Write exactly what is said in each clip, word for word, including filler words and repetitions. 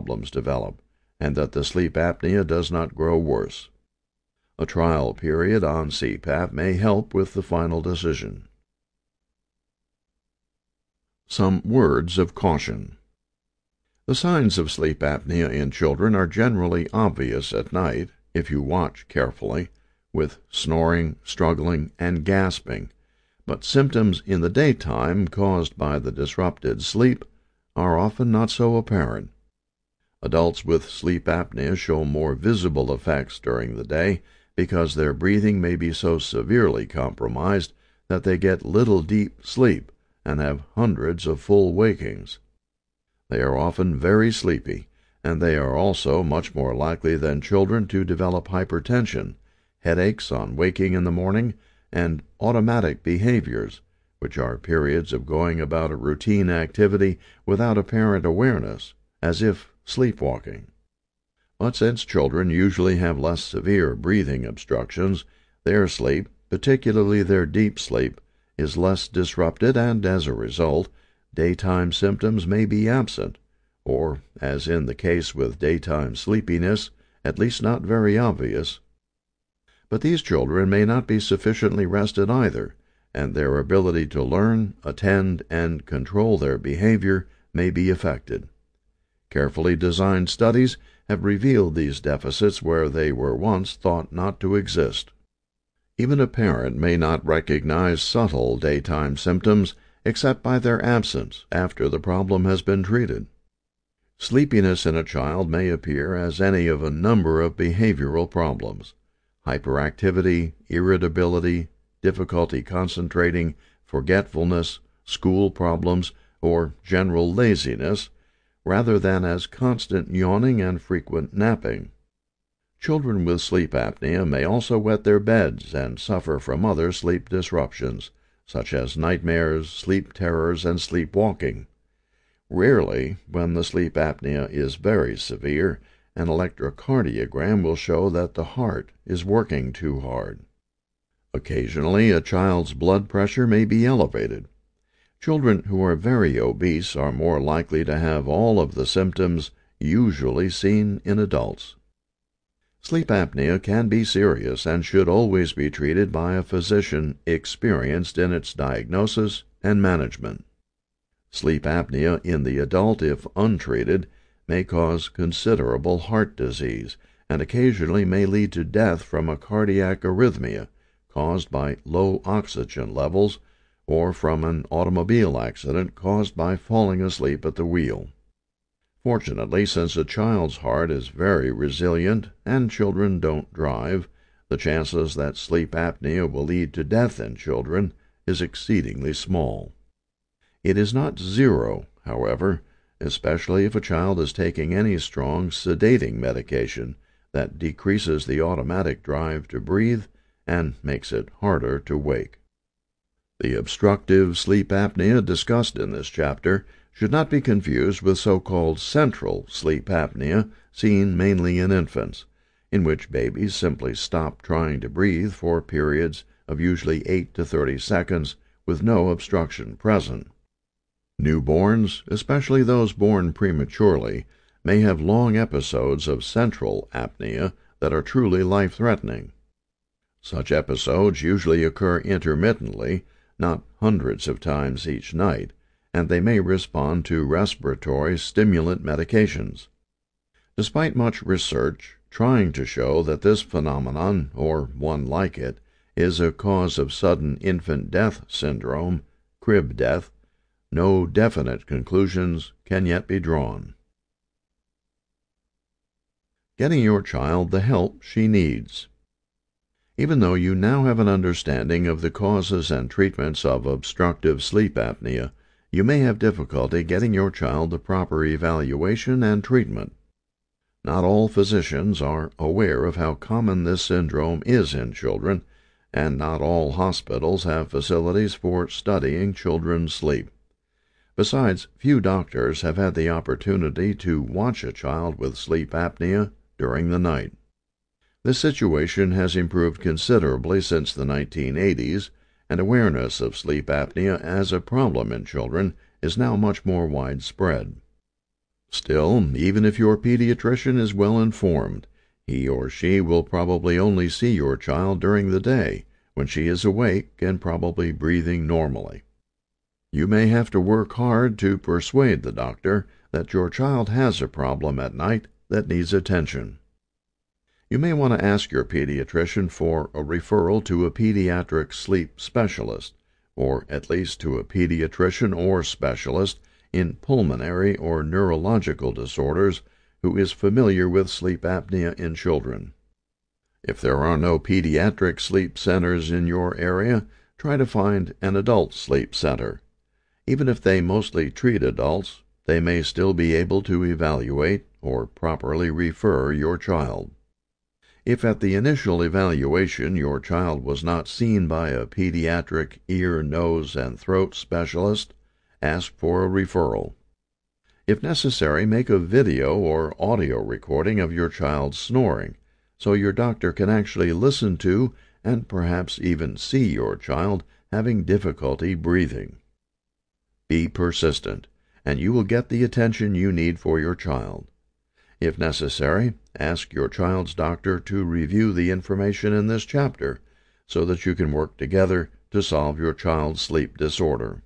problems develop, and that the sleep apnea does not grow worse. A trial period on C PAP may help with the final decision. Some words of caution. The signs of sleep apnea in children are generally obvious at night, if you watch carefully, with snoring, struggling, and gasping, but symptoms in the daytime caused by the disrupted sleep are often not so apparent. Adults with sleep apnea show more visible effects during the day because their breathing may be so severely compromised that they get little deep sleep and have hundreds of full wakings. They are often very sleepy, and they are also much more likely than children to develop hypertension, headaches on waking in the morning, and automatic behaviors, which are periods of going about a routine activity without apparent awareness, as if sleepwalking. But since children usually have less severe breathing obstructions, their sleep, particularly their deep sleep, is less disrupted, and as a result, daytime symptoms may be absent, or, as in the case with daytime sleepiness, at least not very obvious. But these children may not be sufficiently rested either, and their ability to learn, attend, and control their behavior may be affected. Carefully designed studies have revealed these deficits where they were once thought not to exist. Even a parent may not recognize subtle daytime symptoms except by their absence after the problem has been treated. Sleepiness in a child may appear as any of a number of behavioral problems: hyperactivity, irritability, difficulty concentrating, forgetfulness, school problems, or general laziness, rather than as constant yawning and frequent napping. Children with sleep apnea may also wet their beds and suffer from other sleep disruptions, such as nightmares, sleep terrors, and sleepwalking. Rarely, when the sleep apnea is very severe, an electrocardiogram will show that the heart is working too hard. Occasionally, a child's blood pressure may be elevated. Children who are very obese are more likely to have all of the symptoms usually seen in adults. Sleep apnea can be serious and should always be treated by a physician experienced in its diagnosis and management. Sleep apnea in the adult, if untreated, may cause considerable heart disease and occasionally may lead to death from a cardiac arrhythmia caused by low oxygen levels or from an automobile accident caused by falling asleep at the wheel. Fortunately, since a child's heart is very resilient and children don't drive, the chances that sleep apnea will lead to death in children is exceedingly small. It is not zero, however, especially if a child is taking any strong sedating medication that decreases the automatic drive to breathe and makes it harder to wake. The obstructive sleep apnea discussed in this chapter should not be confused with so-called central sleep apnea, seen mainly in infants, in which babies simply stop trying to breathe for periods of usually eight to thirty seconds with no obstruction present. Newborns, especially those born prematurely, may have long episodes of central apnea that are truly life-threatening. Such episodes usually occur intermittently, not hundreds of times each night, and they may respond to respiratory stimulant medications. Despite much research trying to show that this phenomenon, or one like it, is a cause of sudden infant death syndrome, crib death, no definite conclusions can yet be drawn. Getting your child the help she needs. Even though you now have an understanding of the causes and treatments of obstructive sleep apnea, you may have difficulty getting your child the proper evaluation and treatment. Not all physicians are aware of how common this syndrome is in children, and not all hospitals have facilities for studying children's sleep. Besides, few doctors have had the opportunity to watch a child with sleep apnea during the night. This situation has improved considerably since the nineteen eighties, and awareness of sleep apnea as a problem in children is now much more widespread. Still, even if your pediatrician is well informed, he or she will probably only see your child during the day, when she is awake and probably breathing normally. You may have to work hard to persuade the doctor that your child has a problem at night that needs attention. You may want to ask your pediatrician for a referral to a pediatric sleep specialist, or at least to a pediatrician or specialist in pulmonary or neurological disorders who is familiar with sleep apnea in children. If there are no pediatric sleep centers in your area, try to find an adult sleep center. Even if they mostly treat adults, they may still be able to evaluate or properly refer your child. If at the initial evaluation your child was not seen by a pediatric ear, nose, and throat specialist, ask for a referral. If necessary, make a video or audio recording of your child snoring, so your doctor can actually listen to and perhaps even see your child having difficulty breathing. Be persistent, and you will get the attention you need for your child. If necessary, ask your child's doctor to review the information in this chapter so that you can work together to solve your child's sleep disorder.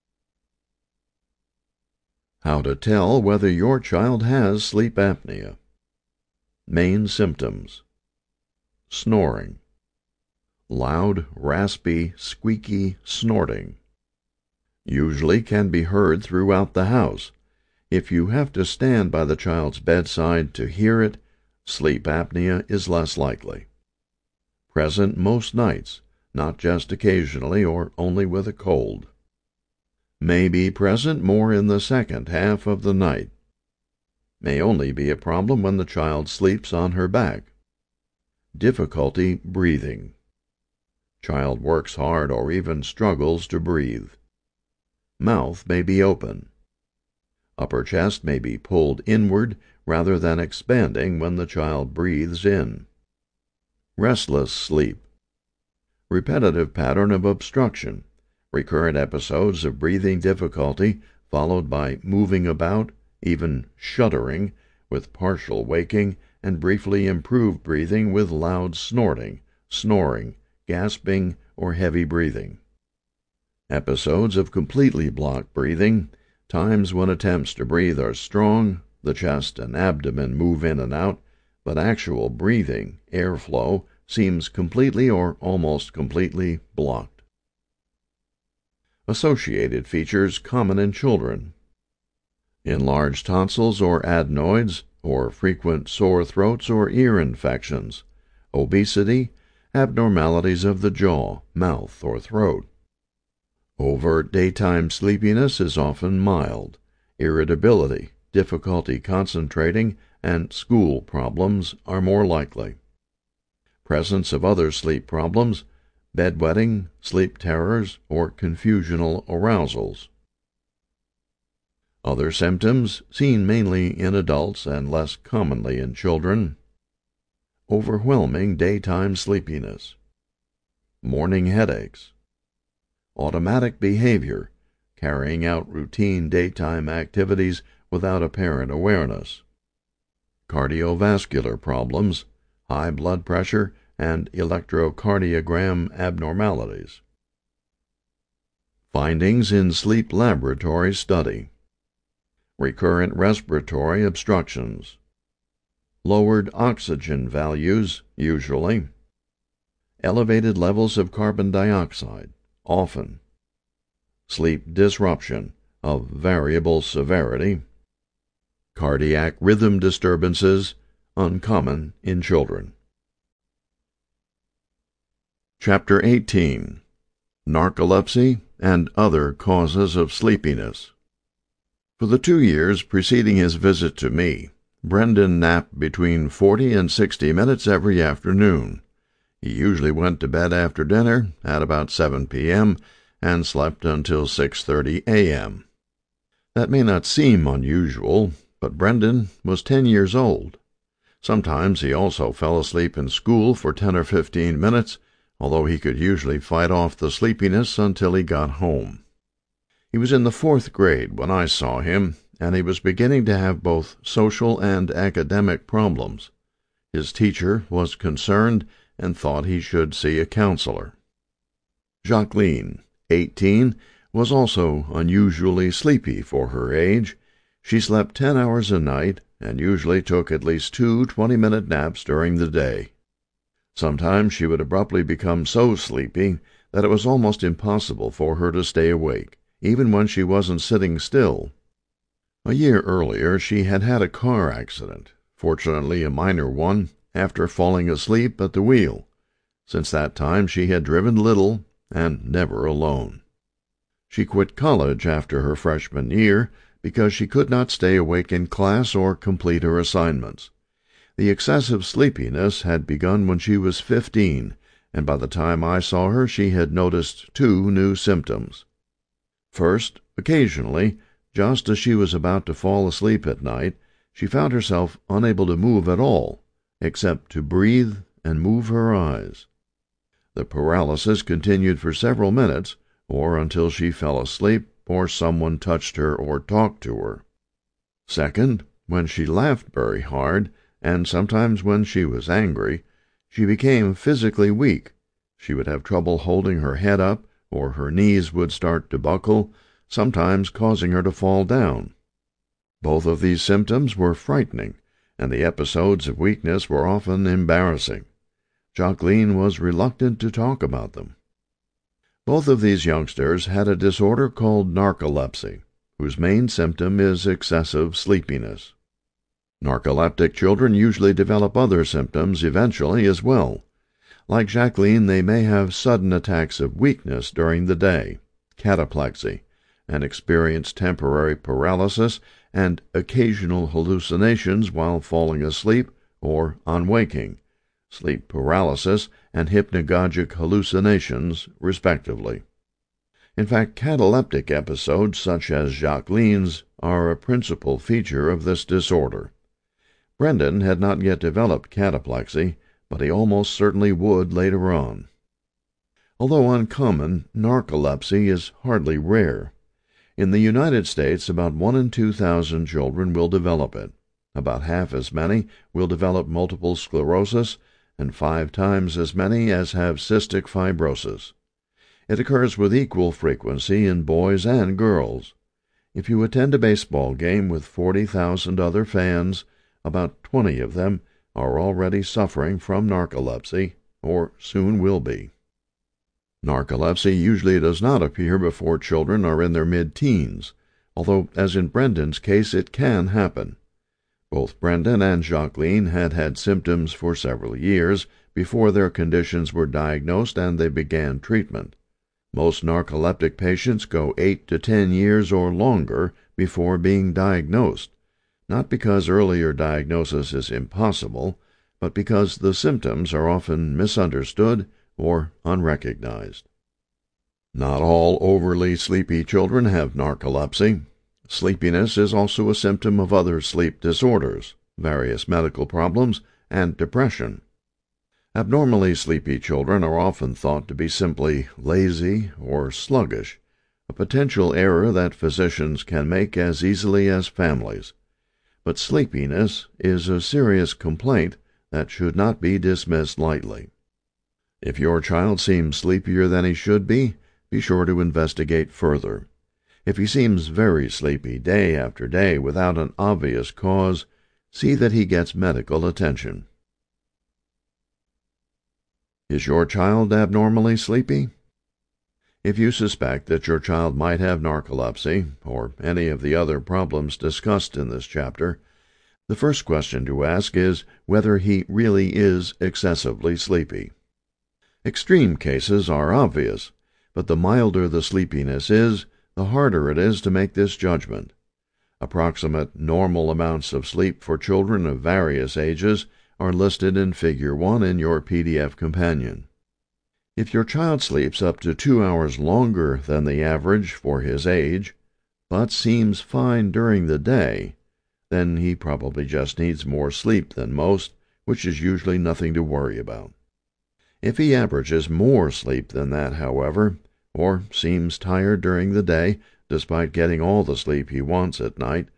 How to tell whether your child has sleep apnea. Main symptoms: snoring, loud, raspy, squeaky snorting. Usually can be heard throughout the house. If you have to stand by the child's bedside to hear it, sleep apnea is less likely. Present most nights, not just occasionally or only with a cold. May be present more in the second half of the night. May only be a problem when the child sleeps on her back. Difficulty breathing. Child works hard or even struggles to breathe. Mouth may be open. Upper chest may be pulled inward rather than expanding when the child breathes in. Restless sleep. Repetitive pattern of obstruction. Recurrent episodes of breathing difficulty followed by moving about, even shuddering, with partial waking, and briefly improved breathing with loud snorting, snoring, gasping, or heavy breathing. Episodes of completely blocked breathing, times when attempts to breathe are strong, the chest and abdomen move in and out, but actual breathing, airflow, seems completely or almost completely blocked. Associated features common in children: enlarged tonsils or adenoids, or frequent sore throats or ear infections, obesity, abnormalities of the jaw, mouth, or throat. Overt daytime sleepiness is often mild. Irritability, difficulty concentrating, and school problems are more likely. Presence of other sleep problems, bedwetting, sleep terrors, or confusional arousals. Other symptoms, seen mainly in adults and less commonly in children: overwhelming daytime sleepiness, morning headaches, automatic behavior, carrying out routine daytime activities without apparent awareness, cardiovascular problems, high blood pressure, and electrocardiogram abnormalities. Findings in sleep laboratory study: recurrent respiratory obstructions, lowered oxygen values, usually, elevated levels of carbon dioxide, often, sleep disruption of variable severity, cardiac rhythm disturbances, uncommon in children. Chapter eighteen. Narcolepsy and Other Causes of Sleepiness. For the two years preceding his visit to me, Brendan napped between forty and sixty minutes every afternoon. He usually went to bed after dinner at about seven p m and slept until six thirty a m That may not seem unusual, but Brendan was ten years old. Sometimes he also fell asleep in school for ten or fifteen minutes, although he could usually fight off the sleepiness until he got home. He was in the fourth grade when I saw him, and he was beginning to have both social and academic problems. His teacher was concerned and thought he should see a counselor. Jacqueline, eighteen, was also unusually sleepy for her age. She slept ten hours a night and usually took at least two twenty-minute naps during the day. Sometimes she would abruptly become so sleepy that it was almost impossible for her to stay awake, even when she wasn't sitting still. A year earlier she had had a car accident, fortunately a minor one, after falling asleep at the wheel. Since that time she had driven little and never alone. She quit college after her freshman year because she could not stay awake in class or complete her assignments. The excessive sleepiness had begun when she was fifteen, and by the time I saw her she had noticed two new symptoms. First, occasionally, just as she was about to fall asleep at night, she found herself unable to move at all, except to breathe and move her eyes. The paralysis continued for several minutes, or until she fell asleep or someone touched her or talked to her. Second, when she laughed very hard, and sometimes when she was angry, she became physically weak. She would have trouble holding her head up, or her knees would start to buckle, sometimes causing her to fall down. Both of these symptoms were frightening, and the episodes of weakness were often embarrassing. Jacqueline was reluctant to talk about them. Both of these youngsters had a disorder called narcolepsy, whose main symptom is excessive sleepiness. Narcoleptic children usually develop other symptoms eventually as well. Like Jacqueline, they may have sudden attacks of weakness during the day, cataplexy, and experience temporary paralysis and occasional hallucinations while falling asleep or on waking, sleep paralysis and hypnagogic hallucinations, respectively. In fact, cataleptic episodes such as Jacqueline's are a principal feature of this disorder. Brendan had not yet developed cataplexy, but he almost certainly would later on. Although uncommon, narcolepsy is hardly rare. In the United States, about one in two thousand children will develop it. About half as many will develop multiple sclerosis, and five times as many as have cystic fibrosis. It occurs with equal frequency in boys and girls. If you attend a baseball game with forty thousand other fans, about twenty of them are already suffering from narcolepsy, or soon will be. Narcolepsy usually does not appear before children are in their mid-teens, although, as in Brendan's case, it can happen. Both Brendan and Jacqueline had had symptoms for several years before their conditions were diagnosed and they began treatment. Most narcoleptic patients go eight to ten years or longer before being diagnosed, not because earlier diagnosis is impossible, but because the symptoms are often misunderstood or unrecognized. Not all overly sleepy children have narcolepsy. Sleepiness is also a symptom of other sleep disorders, various medical problems, and depression. Abnormally sleepy children are often thought to be simply lazy or sluggish, a potential error that physicians can make as easily as families. But sleepiness is a serious complaint that should not be dismissed lightly. If your child seems sleepier than he should be, be sure to investigate further. If he seems very sleepy day after day without an obvious cause, see that he gets medical attention. Is your child abnormally sleepy? If you suspect that your child might have narcolepsy, or any of the other problems discussed in this chapter, the first question to ask is whether he really is excessively sleepy. Extreme cases are obvious, but the milder the sleepiness is, the harder it is to make this judgment. Approximate normal amounts of sleep for children of various ages are listed in Figure one in your P D F companion. If your child sleeps up to two hours longer than the average for his age, but seems fine during the day, then he probably just needs more sleep than most, which is usually nothing to worry about. If he averages more sleep than that, however, or seems tired during the day, despite getting all the sleep he wants at night,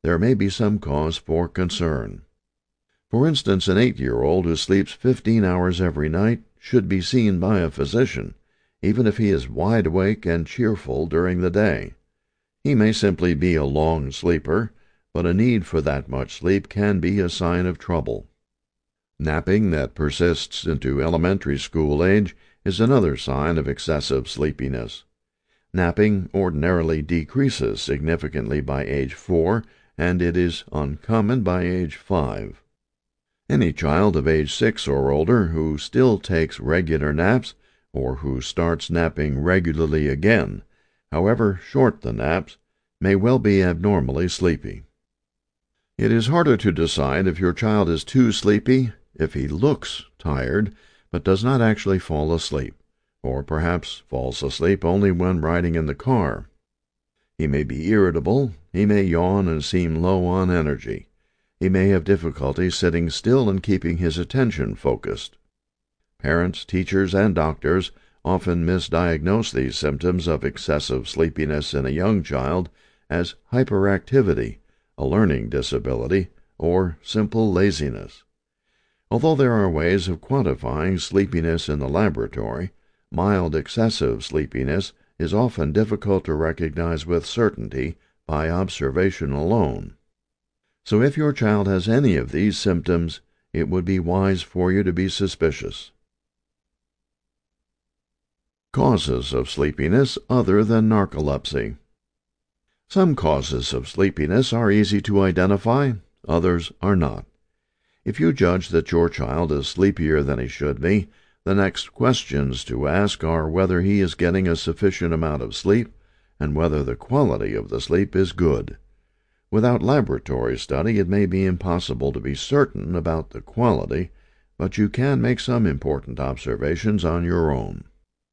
there may be some cause for concern. For instance, an eight-year-old who sleeps fifteen hours every night should be seen by a physician, even if he is wide awake and cheerful during the day. He may simply be a long sleeper, but a need for that much sleep can be a sign of trouble. Napping that persists into elementary school age is another sign of excessive sleepiness. Napping ordinarily decreases significantly by age four, and it is uncommon by age five. Any child of age six or older who still takes regular naps, or who starts napping regularly again, however short the naps, may well be abnormally sleepy. It is harder to decide if your child is too sleepy if he looks tired but does not actually fall asleep, or perhaps falls asleep only when riding in the car. He may be irritable, he may yawn and seem low on energy. He may have difficulty sitting still and keeping his attention focused. Parents, teachers, and doctors often misdiagnose these symptoms of excessive sleepiness in a young child as hyperactivity, a learning disability, or simple laziness. Although there are ways of quantifying sleepiness in the laboratory, mild excessive sleepiness is often difficult to recognize with certainty by observation alone. So if your child has any of these symptoms, it would be wise for you to be suspicious. Causes of sleepiness other than narcolepsy. Some causes of sleepiness are easy to identify, others are not. If you judge that your child is sleepier than he should be, the next questions to ask are whether he is getting a sufficient amount of sleep and whether the quality of the sleep is good. Without laboratory study, it may be impossible to be certain about the quality, but you can make some important observations on your own.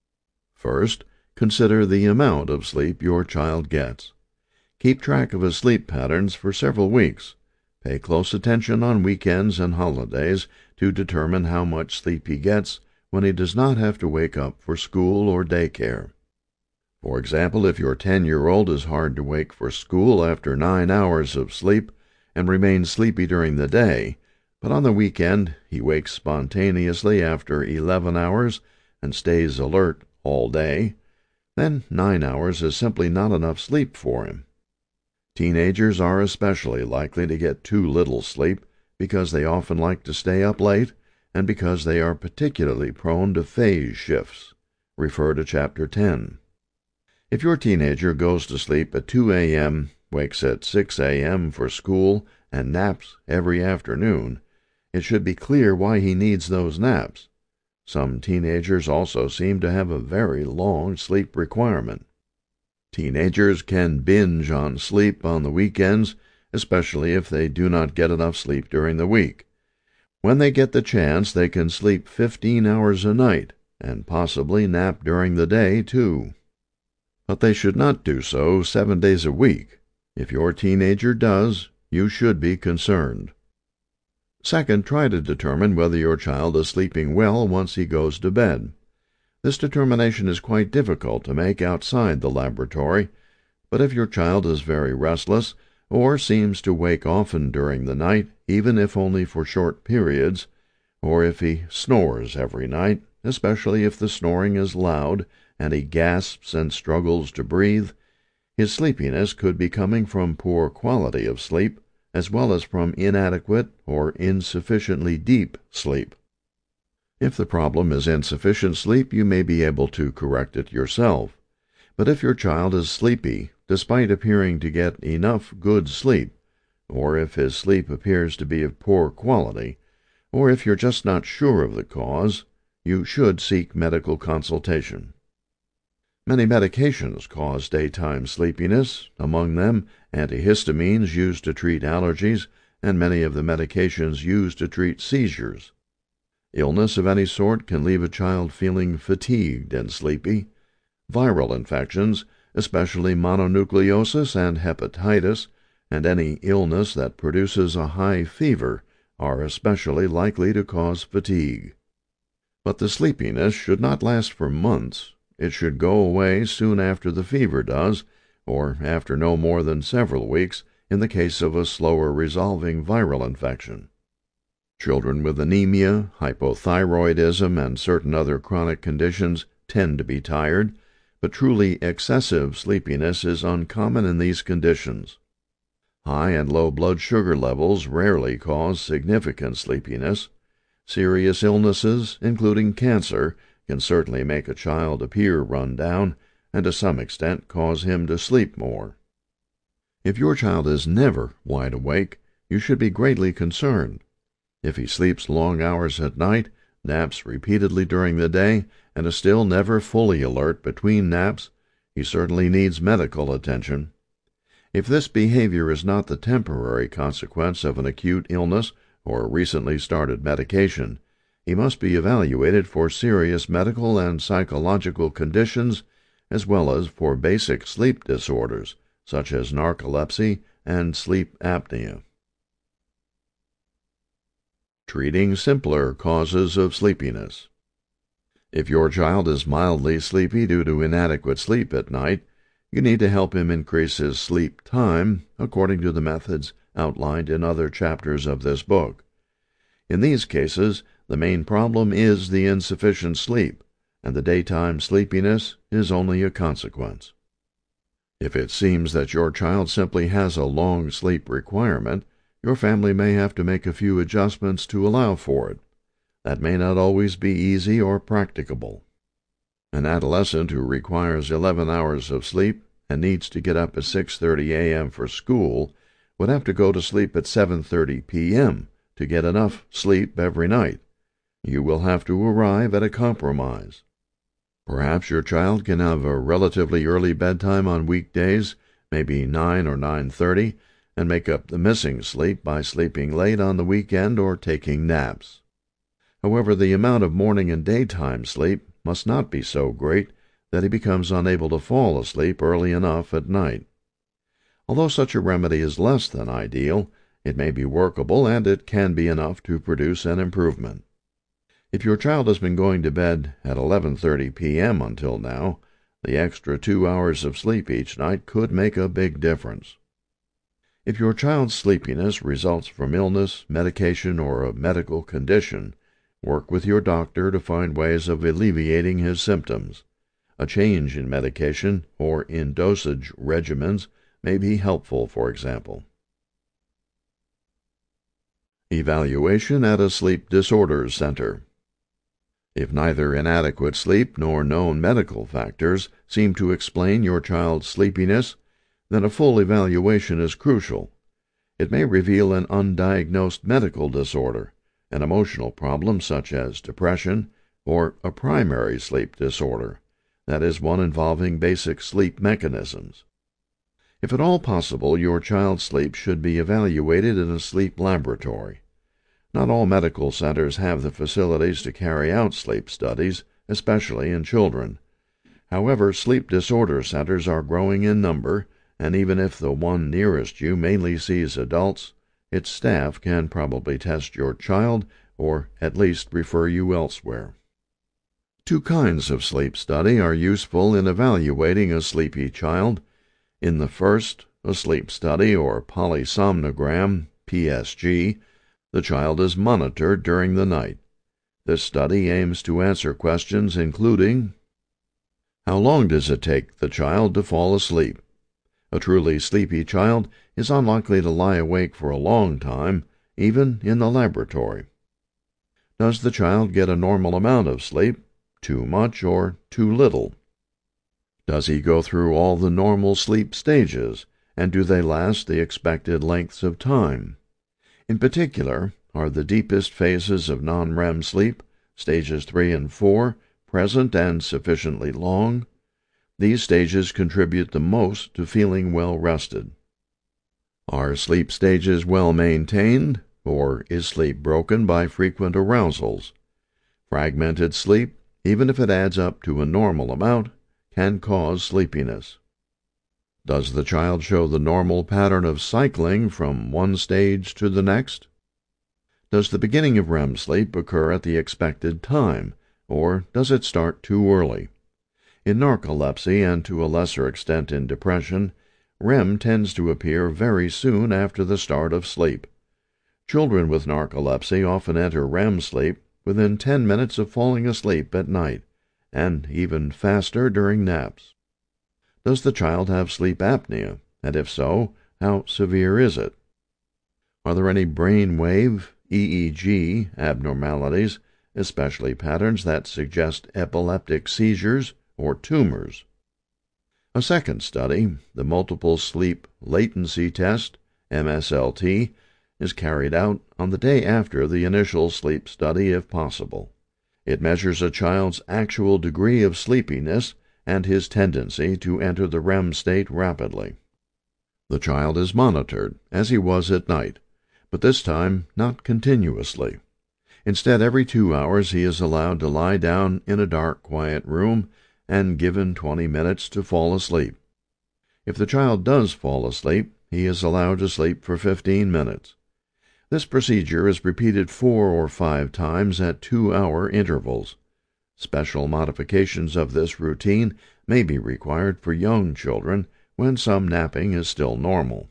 First, consider the amount of sleep your child gets. Keep track of his sleep patterns for several weeks. Pay close attention on weekends and holidays to determine how much sleep he gets when he does not have to wake up for school or daycare. For example, if your ten-year-old is hard to wake for school after nine hours of sleep and remains sleepy during the day, but on the weekend he wakes spontaneously after eleven hours and stays alert all day, then nine hours is simply not enough sleep for him. Teenagers are especially likely to get too little sleep because they often like to stay up late and because they are particularly prone to phase shifts. Refer to Chapter ten. If your teenager goes to sleep at two a.m., wakes at six a.m. for school, and naps every afternoon, it should be clear why he needs those naps. Some teenagers also seem to have a very long sleep requirement. Teenagers can binge on sleep on the weekends, especially if they do not get enough sleep during the week. When they get the chance, they can sleep fifteen hours a night, and possibly nap during the day, too. But they should not do so seven days a week. If your teenager does, you should be concerned. Second, try to determine whether your child is sleeping well once he goes to bed. This determination is quite difficult to make outside the laboratory, but if your child is very restless, or seems to wake often during the night, even if only for short periods, or if he snores every night, especially if the snoring is loud and he gasps and struggles to breathe, his sleepiness could be coming from poor quality of sleep, as well as from inadequate or insufficiently deep sleep. If the problem is insufficient sleep, you may be able to correct it yourself. But if your child is sleepy, despite appearing to get enough good sleep, or if his sleep appears to be of poor quality, or if you're just not sure of the cause, you should seek medical consultation. Many medications cause daytime sleepiness, among them antihistamines used to treat allergies, and many of the medications used to treat seizures. Illness of any sort can leave a child feeling fatigued and sleepy. Viral infections, especially mononucleosis and hepatitis, and any illness that produces a high fever, are especially likely to cause fatigue. But the sleepiness should not last for months. It should go away soon after the fever does, or after no more than several weeks, in the case of a slower resolving viral infection. Children with anemia, hypothyroidism, and certain other chronic conditions tend to be tired, but truly excessive sleepiness is uncommon in these conditions. High and low blood sugar levels rarely cause significant sleepiness. Serious illnesses, including cancer, can certainly make a child appear run down, and to some extent cause him to sleep more. If your child is never wide awake, you should be greatly concerned. If he sleeps long hours at night, naps repeatedly during the day, and is still never fully alert between naps, he certainly needs medical attention. If this behavior is not the temporary consequence of an acute illness or recently started medication, he must be evaluated for serious medical and psychological conditions as well as for basic sleep disorders such as narcolepsy and sleep apnea. Treating simpler causes of sleepiness. If your child is mildly sleepy due to inadequate sleep at night, you need to help him increase his sleep time according to the methods outlined in other chapters of this book. In these cases, the main problem is the insufficient sleep, and the daytime sleepiness is only a consequence. If it seems that your child simply has a long sleep requirement, your family may have to make a few adjustments to allow for it. That may not always be easy or practicable. An adolescent who requires eleven hours of sleep and needs to get up at six thirty a m for school would have to go to sleep at seven thirty p m to get enough sleep every night. You will have to arrive at a compromise. Perhaps your child can have a relatively early bedtime on weekdays, maybe nine or nine thirty, and make up the missing sleep by sleeping late on the weekend or taking naps. However, the amount of morning and daytime sleep must not be so great that he becomes unable to fall asleep early enough at night. Although such a remedy is less than ideal, it may be workable and it can be enough to produce an improvement. If your child has been going to bed at eleven thirty p m until now, the extra two hours of sleep each night could make a big difference. If your child's sleepiness results from illness, medication, or a medical condition, work with your doctor to find ways of alleviating his symptoms. A change in medication or in dosage regimens may be helpful, for example. Evaluation at a sleep disorders center. If neither inadequate sleep nor known medical factors seem to explain your child's sleepiness, then a full evaluation is crucial. It may reveal an undiagnosed medical disorder, an emotional problem such as depression, or a primary sleep disorder, that is, one involving basic sleep mechanisms. If at all possible, your child's sleep should be evaluated in a sleep laboratory. Not all medical centers have the facilities to carry out sleep studies, especially in children. However, sleep disorder centers are growing in number, and even if the one nearest you mainly sees adults, its staff can probably test your child or at least refer you elsewhere. Two kinds of sleep study are useful in evaluating a sleepy child. In the first, a sleep study or polysomnogram, P S G, the child is monitored during the night. This study aims to answer questions including: how long does it take the child to fall asleep? A truly sleepy child is unlikely to lie awake for a long time, even in the laboratory. Does the child get a normal amount of sleep, too much or too little? Does he go through all the normal sleep stages, and do they last the expected lengths of time? In particular, are the deepest phases of non R E M sleep, stages three and four, present and sufficiently long? These stages contribute the most to feeling well rested. Are sleep stages well maintained, or is sleep broken by frequent arousals? Fragmented sleep, even if it adds up to a normal amount, can cause sleepiness. Does the child show the normal pattern of cycling from one stage to the next? Does the beginning of R E M sleep occur at the expected time, or does it start too early? In narcolepsy, and to a lesser extent in depression, R E M tends to appear very soon after the start of sleep. Children with narcolepsy often enter R E M sleep within ten minutes of falling asleep at night, and even faster during naps. Does the child have sleep apnea, and if so, how severe is it? Are there any brain wave, E E G, abnormalities, especially patterns that suggest epileptic seizures or tumors? A second study, the Multiple Sleep Latency Test, M S L T, is carried out on the day after the initial sleep study if possible. It measures a child's actual degree of sleepiness and his tendency to enter the R E M state rapidly. The child is monitored, as he was at night, but this time not continuously. Instead, every two hours he is allowed to lie down in a dark, quiet room and given twenty minutes to fall asleep. If the child does fall asleep, he is allowed to sleep for fifteen minutes. This procedure is repeated four or five times at two-hour intervals. Special modifications of this routine may be required for young children when some napping is still normal.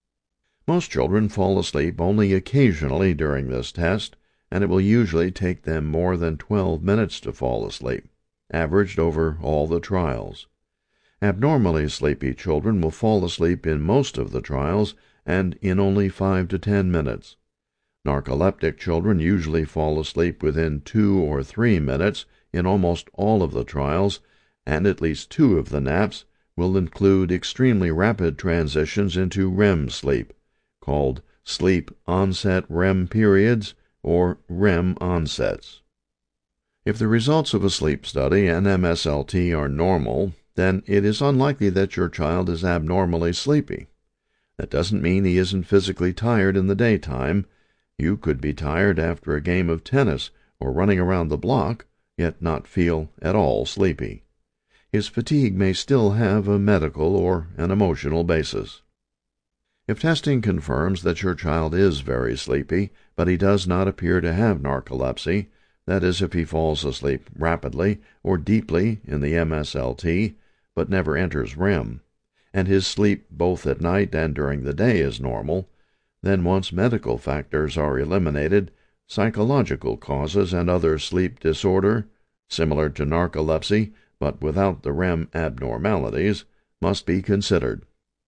Most children fall asleep only occasionally during this test, and it will usually take them more than twelve minutes to fall asleep, averaged over all the trials. Abnormally sleepy children will fall asleep in most of the trials and in only five to ten minutes. Narcoleptic children usually fall asleep within two or three minutes in almost all of the trials, and at least two of the naps will include extremely rapid transitions into R E M sleep, called sleep onset R E M periods or R E M onsets. If the results of a sleep study and M S L T are normal, then it is unlikely that your child is abnormally sleepy. That doesn't mean he isn't physically tired in the daytime. You could be tired after a game of tennis or running around the block, yet not feel at all sleepy. His fatigue may still have a medical or an emotional basis. If testing confirms that your child is very sleepy, but he does not appear to have narcolepsy, that is, if he falls asleep rapidly or deeply in the M S L T, but never enters R E M, and his sleep both at night and during the day is normal, then once medical factors are eliminated, psychological causes and other sleep disorder, similar to narcolepsy but without the R E M abnormalities, must be considered.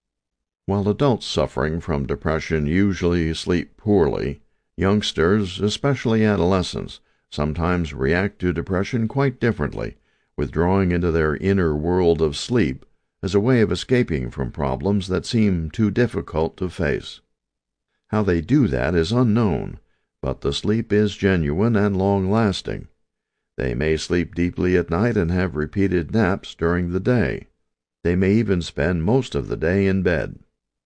While adults suffering from depression usually sleep poorly, youngsters, especially adolescents, sometimes react to depression quite differently, withdrawing into their inner world of sleep as a way of escaping from problems that seem too difficult to face. How they do that is unknown, but the sleep is genuine and long-lasting. They may sleep deeply at night and have repeated naps during the day. They may even spend most of the day in bed.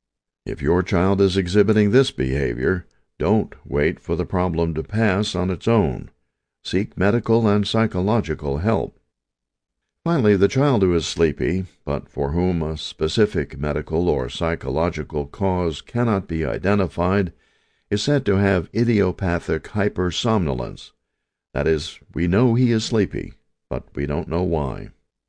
If your child is exhibiting this behavior, don't wait for the problem to pass on its own. Seek medical and psychological help. Finally, the child who is sleepy, but for whom a specific medical or psychological cause cannot be identified, is said to have idiopathic hypersomnolence. That is, we know he is sleepy, but we don't know why.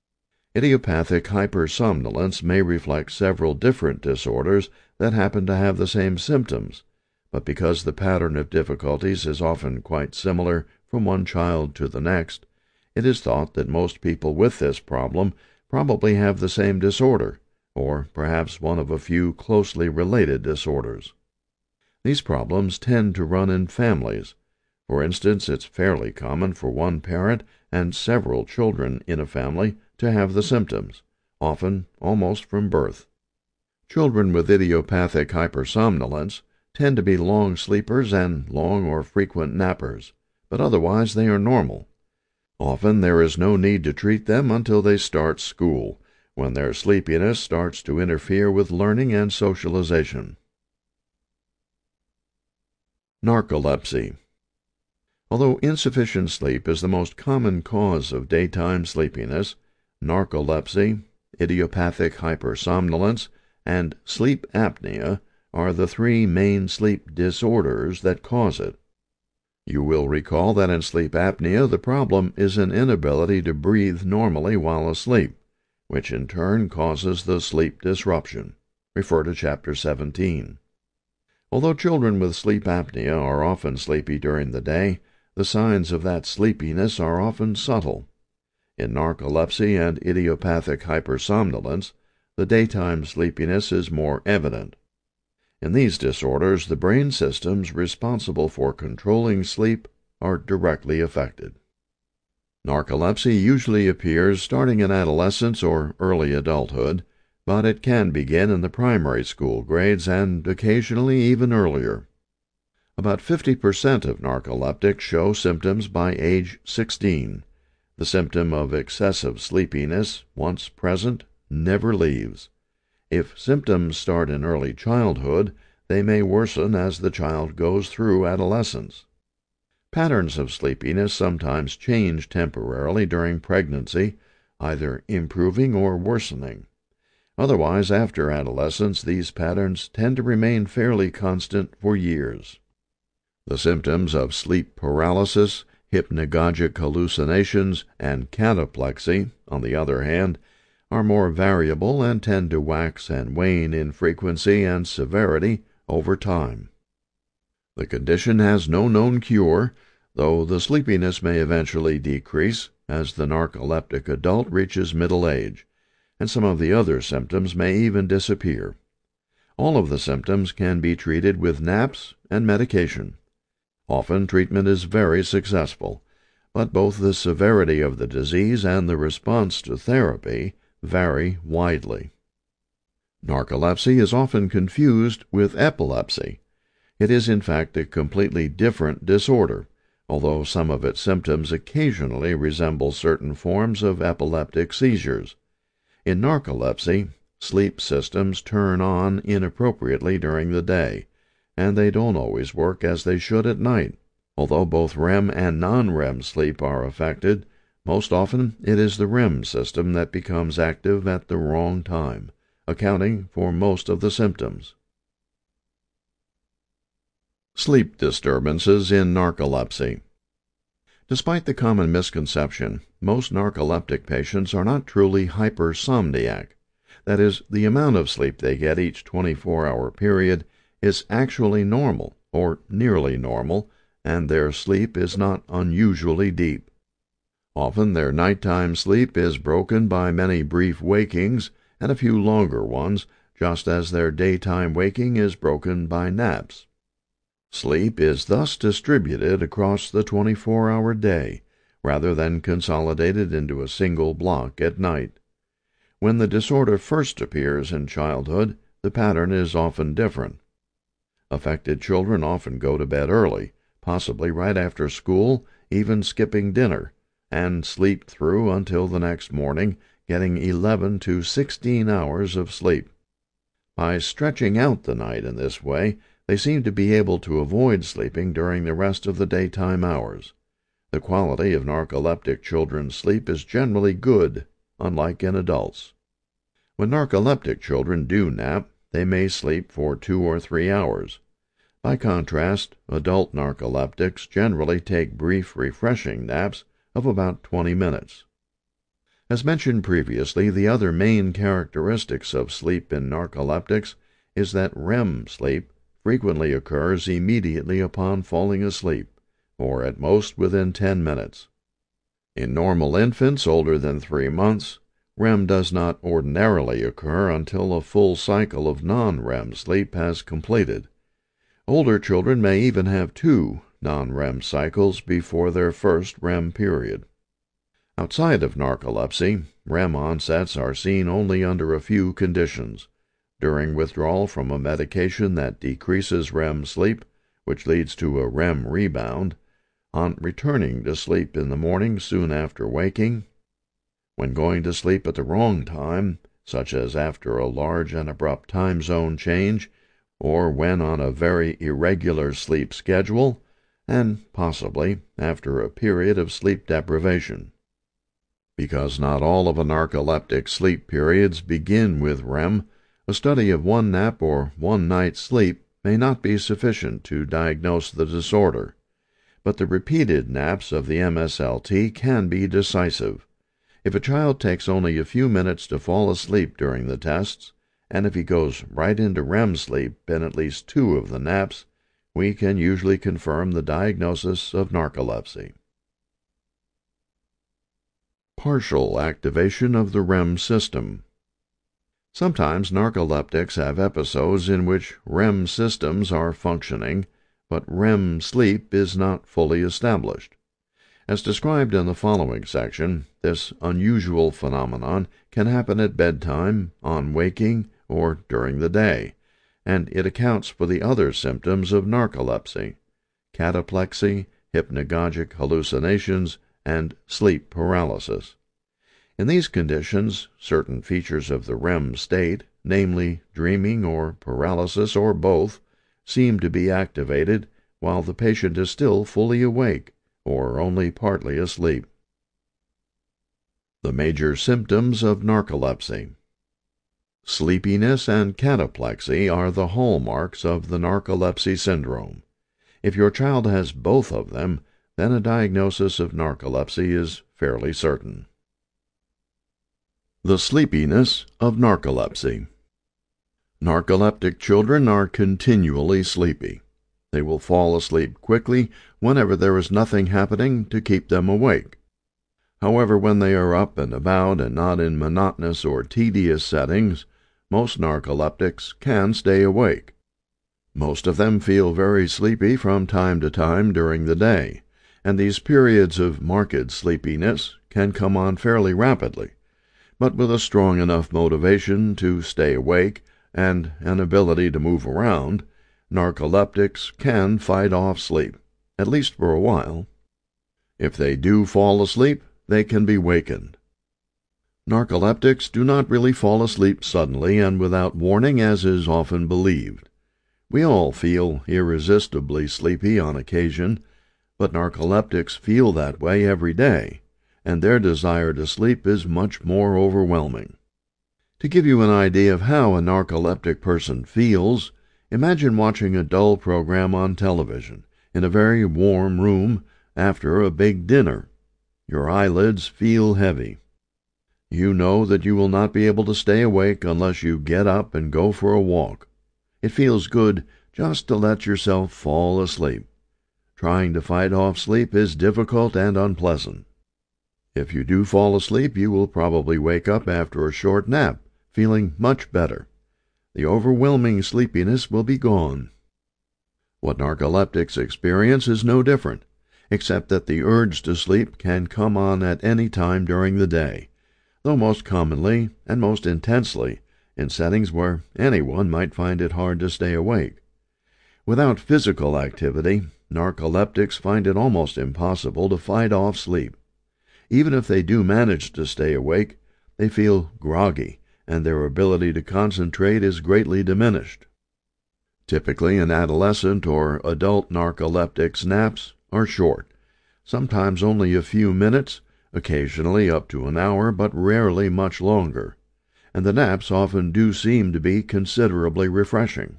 Idiopathic hypersomnolence may reflect several different disorders that happen to have the same symptoms, but because the pattern of difficulties is often quite similar from one child to the next, it is thought that most people with this problem probably have the same disorder, or perhaps one of a few closely related disorders. These problems tend to run in families. For instance, it's fairly common for one parent and several children in a family to have the symptoms, often almost from birth. Children with idiopathic hypersomnolence tend to be long sleepers and long or frequent nappers, but otherwise they are normal. Often there is no need to treat them until they start school, when their sleepiness starts to interfere with learning and socialization. Narcolepsy. Although insufficient sleep is the most common cause of daytime sleepiness, narcolepsy, idiopathic hypersomnolence, and sleep apnea are the three main sleep disorders that cause it. You will recall that in sleep apnea the problem is an inability to breathe normally while asleep, which in turn causes the sleep disruption. Refer to Chapter seventeen. Although children with sleep apnea are often sleepy during the day, the signs of that sleepiness are often subtle. In narcolepsy and idiopathic hypersomnolence, the daytime sleepiness is more evident. In these disorders, the brain systems responsible for controlling sleep are directly affected. Narcolepsy usually appears starting in adolescence or early adulthood, but it can begin in the primary school grades and occasionally even earlier. About fifty percent of narcoleptics show symptoms by age sixteen. The symptom of excessive sleepiness, once present, never leaves. If symptoms start in early childhood, they may worsen as the child goes through adolescence. Patterns of sleepiness sometimes change temporarily during pregnancy, either improving or worsening. Otherwise, after adolescence, these patterns tend to remain fairly constant for years. The symptoms of sleep paralysis, hypnagogic hallucinations, and cataplexy, on the other hand, are more variable and tend to wax and wane in frequency and severity over time. The condition has no known cure, though the sleepiness may eventually decrease as the narcoleptic adult reaches middle age, and some of the other symptoms may even disappear. All of the symptoms can be treated with naps and medication. Often treatment is very successful, but both the severity of the disease and the response to therapy vary widely. Narcolepsy is often confused with epilepsy. It is in fact a completely different disorder, although some of its symptoms occasionally resemble certain forms of epileptic seizures. In narcolepsy, sleep systems turn on inappropriately during the day, and they don't always work as they should at night. Although both R E M and non-R E M sleep are affected, most often it is the R E M system that becomes active at the wrong time, accounting for most of the symptoms. Sleep disturbances in narcolepsy. Despite the common misconception, most narcoleptic patients are not truly hypersomniac. That is, the amount of sleep they get each twenty-four hour period is actually normal, or nearly normal, and their sleep is not unusually deep. Often their nighttime sleep is broken by many brief wakings and a few longer ones, just as their daytime waking is broken by naps. Sleep is thus distributed across the twenty-four hour day, rather than consolidated into a single block at night. When the disorder first appears in childhood, the pattern is often different. Affected children often go to bed early, possibly right after school, even skipping dinner, and sleep through until the next morning, getting eleven to sixteen hours of sleep. By stretching out the night in this way, they seem to be able to avoid sleeping during the rest of the daytime hours. The quality of narcoleptic children's sleep is generally good, unlike in adults. When narcoleptic children do nap, they may sleep for two or three hours. By contrast, adult narcoleptics generally take brief, refreshing naps of about twenty minutes. As mentioned previously, the other main characteristics of sleep in narcoleptics is that R E M sleep frequently occurs immediately upon falling asleep, or at most within ten minutes. In normal infants older than three months, R E M does not ordinarily occur until a full cycle of non-R E M sleep has completed. Older children may even have two non-R E M cycles before their first R E M period. Outside of narcolepsy, R E M onsets are seen only under a few conditions: during withdrawal from a medication that decreases R E M sleep, which leads to a R E M rebound, on returning to sleep in the morning soon after waking, when going to sleep at the wrong time, such as after a large and abrupt time zone change, or when on a very irregular sleep schedule, and possibly after a period of sleep deprivation. Because not all of a narcoleptic sleep periods begin with R E M, a study of one nap or one night's sleep may not be sufficient to diagnose the disorder, but the repeated naps of the M S L T can be decisive. If a child takes only a few minutes to fall asleep during the tests, and if he goes right into R E M sleep in at least two of the naps, we can usually confirm the diagnosis of narcolepsy. Partial activation of the R E M system. Sometimes narcoleptics have episodes in which R E M systems are functioning, but R E M sleep is not fully established. As described in the following section, this unusual phenomenon can happen at bedtime, on waking, or during the day, and it accounts for the other symptoms of narcolepsy: cataplexy, hypnagogic hallucinations, and sleep paralysis. In these conditions, certain features of the R E M state, namely dreaming or paralysis or both, seem to be activated while the patient is still fully awake or only partly asleep. The major symptoms of narcolepsy. Sleepiness and cataplexy are the hallmarks of the narcolepsy syndrome. If your child has both of them, then a diagnosis of narcolepsy is fairly certain. The sleepiness of narcolepsy. Narcoleptic children are continually sleepy. They will fall asleep quickly whenever there is nothing happening to keep them awake. However, when they are up and about and not in monotonous or tedious settings, most narcoleptics can stay awake. Most of them feel very sleepy from time to time during the day, and these periods of marked sleepiness can come on fairly rapidly, but with a strong enough motivation to stay awake and an ability to move around, narcoleptics can fight off sleep, at least for a while. If they do fall asleep, they can be wakened. Narcoleptics do not really fall asleep suddenly and without warning, as is often believed. We all feel irresistibly sleepy on occasion, but narcoleptics feel that way every day, and their desire to sleep is much more overwhelming. To give you an idea of how a narcoleptic person feels, imagine watching a dull program on television in a very warm room after a big dinner. Your eyelids feel heavy. You know that you will not be able to stay awake unless you get up and go for a walk. It feels good just to let yourself fall asleep. Trying to fight off sleep is difficult and unpleasant. If you do fall asleep, you will probably wake up after a short nap, feeling much better. The overwhelming sleepiness will be gone. What narcoleptics experience is no different, except that the urge to sleep can come on at any time during the day, though most commonly and most intensely in settings where anyone might find it hard to stay awake. Without physical activity, narcoleptics find it almost impossible to fight off sleep. Even if they do manage to stay awake, they feel groggy, and their ability to concentrate is greatly diminished. Typically, an adolescent or adult narcoleptic's naps are short, sometimes only a few minutes, occasionally up to an hour, but rarely much longer, and the naps often do seem to be considerably refreshing.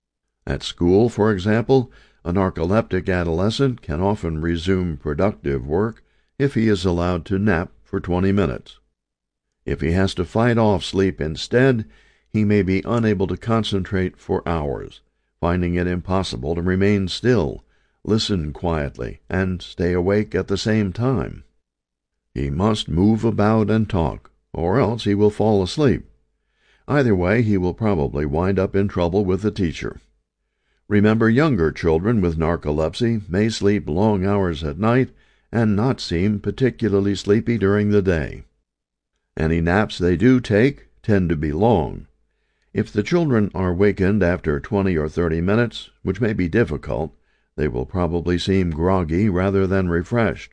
At school, for example, a narcoleptic adolescent can often resume productive work if he is allowed to nap for twenty minutes. If he has to fight off sleep instead, he may be unable to concentrate for hours, finding it impossible to remain still, listen quietly, and stay awake at the same time. He must move about and talk, or else he will fall asleep. Either way, he will probably wind up in trouble with the teacher. Remember, younger children with narcolepsy may sleep long hours at night and not seem particularly sleepy during the day. Any naps they do take tend to be long. If the children are wakened after twenty or thirty minutes, which may be difficult, they will probably seem groggy rather than refreshed.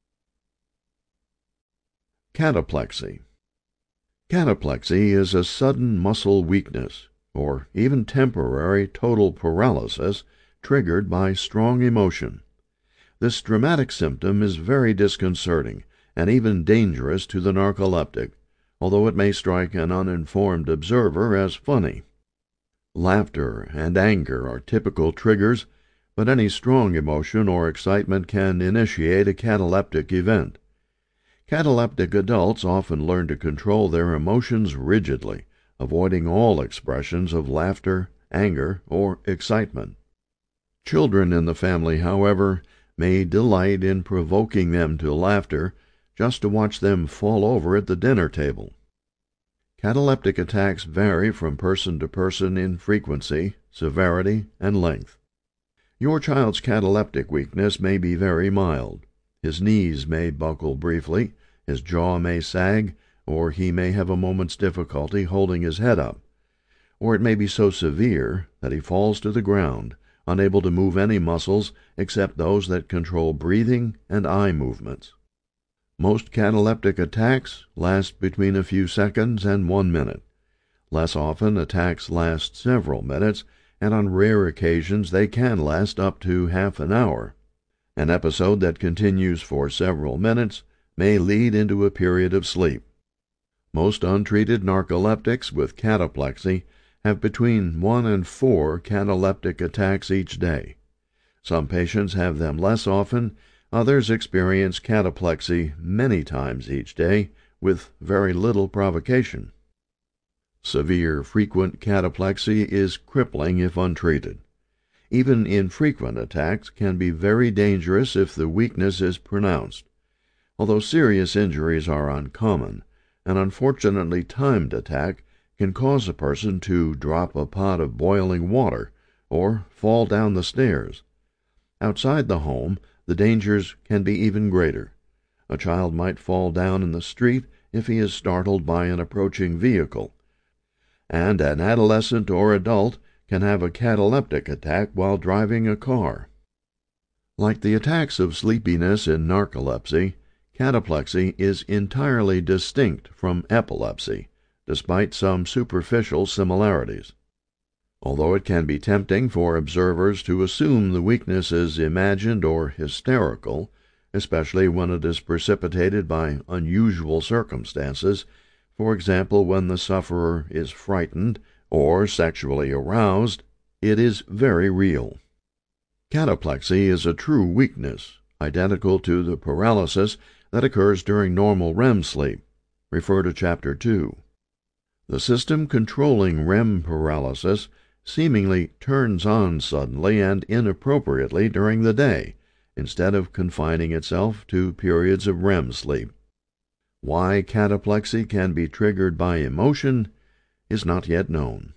Cataplexy. Cataplexy is a sudden muscle weakness, or even temporary total paralysis, triggered by strong emotion. This dramatic symptom is very disconcerting and even dangerous to the narcoleptic, although it may strike an uninformed observer as funny. Laughter and anger are typical triggers, but any strong emotion or excitement can initiate a cataleptic event. Cataleptic adults often learn to control their emotions rigidly, avoiding all expressions of laughter, anger, or excitement. Children in the family, however, may delight in provoking them to laughter just to watch them fall over at the dinner table. Cataleptic attacks vary from person to person in frequency, severity, and length. Your child's cataleptic weakness may be very mild. His knees may buckle briefly, his jaw may sag, or he may have a moment's difficulty holding his head up. Or it may be so severe that he falls to the ground, unable to move any muscles except those that control breathing and eye movements. Most cataleptic attacks last between a few seconds and one minute. Less often, attacks last several minutes, and on rare occasions they can last up to half an hour. An episode that continues for several minutes may lead into a period of sleep. Most untreated narcoleptics with cataplexy have between one and four cataleptic attacks each day. Some patients have them less often, others experience cataplexy many times each day with very little provocation. Severe, frequent cataplexy is crippling if untreated. Even infrequent attacks can be very dangerous if the weakness is pronounced. Although serious injuries are uncommon, an unfortunately timed attack can cause a person to drop a pot of boiling water or fall down the stairs. Outside the home, the dangers can be even greater. A child might fall down in the street if he is startled by an approaching vehicle, and an adolescent or adult can have a cataleptic attack while driving a car. Like the attacks of sleepiness in narcolepsy, cataplexy is entirely distinct from epilepsy, despite some superficial similarities. Although it can be tempting for observers to assume the weakness is imagined or hysterical, especially when it is precipitated by unusual circumstances, for example when the sufferer is frightened or sexually aroused, it is very real. Cataplexy is a true weakness, identical to the paralysis that occurs during normal R E M sleep. Refer to Chapter two. The system controlling R E M paralysis seemingly turns on suddenly and inappropriately during the day, instead of confining itself to periods of R E M sleep. Why cataplexy can be triggered by emotion is not yet known.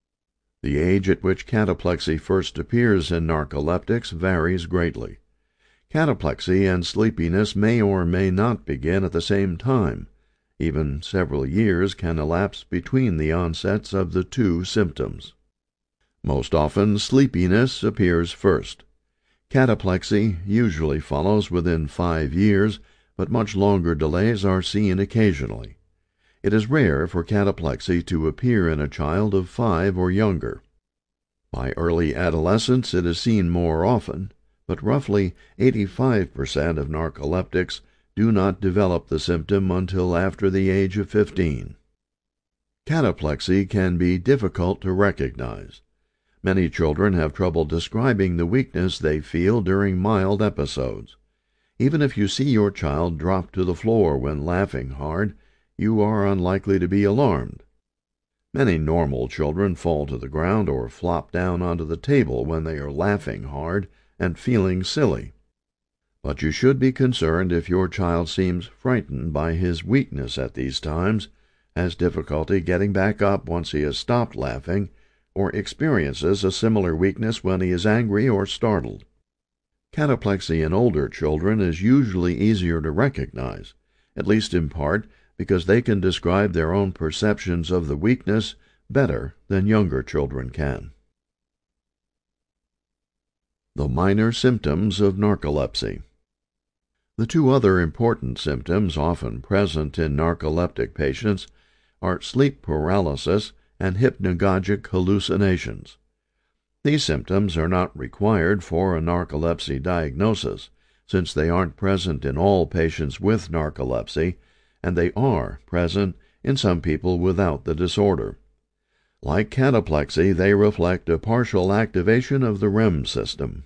The age at which cataplexy first appears in narcoleptics varies greatly. Cataplexy and sleepiness may or may not begin at the same time. Even several years can elapse between the onsets of the two symptoms. Most often, sleepiness appears first. Cataplexy usually follows within five years, but much longer delays are seen occasionally. It is rare for cataplexy to appear in a child of five or younger. By early adolescence it is seen more often, but roughly eighty-five percent of narcoleptics do not develop the symptom until after the age of fifteen. Cataplexy can be difficult to recognize. Many children have trouble describing the weakness they feel during mild episodes. Even if you see your child drop to the floor when laughing hard, you are unlikely to be alarmed. Many normal children fall to the ground or flop down onto the table when they are laughing hard and feeling silly. But you should be concerned if your child seems frightened by his weakness at these times, has difficulty getting back up once he has stopped laughing, or experiences a similar weakness when he is angry or startled. Cataplexy in older children is usually easier to recognize, at least in part because they can describe their own perceptions of the weakness better than younger children can. The minor symptoms of narcolepsy. The two other important symptoms often present in narcoleptic patients are sleep paralysis and hypnagogic hallucinations. These symptoms are not required for a narcolepsy diagnosis, since they aren't present in all patients with narcolepsy, and they are present in some people without the disorder. Like cataplexy, they reflect a partial activation of the R E M system.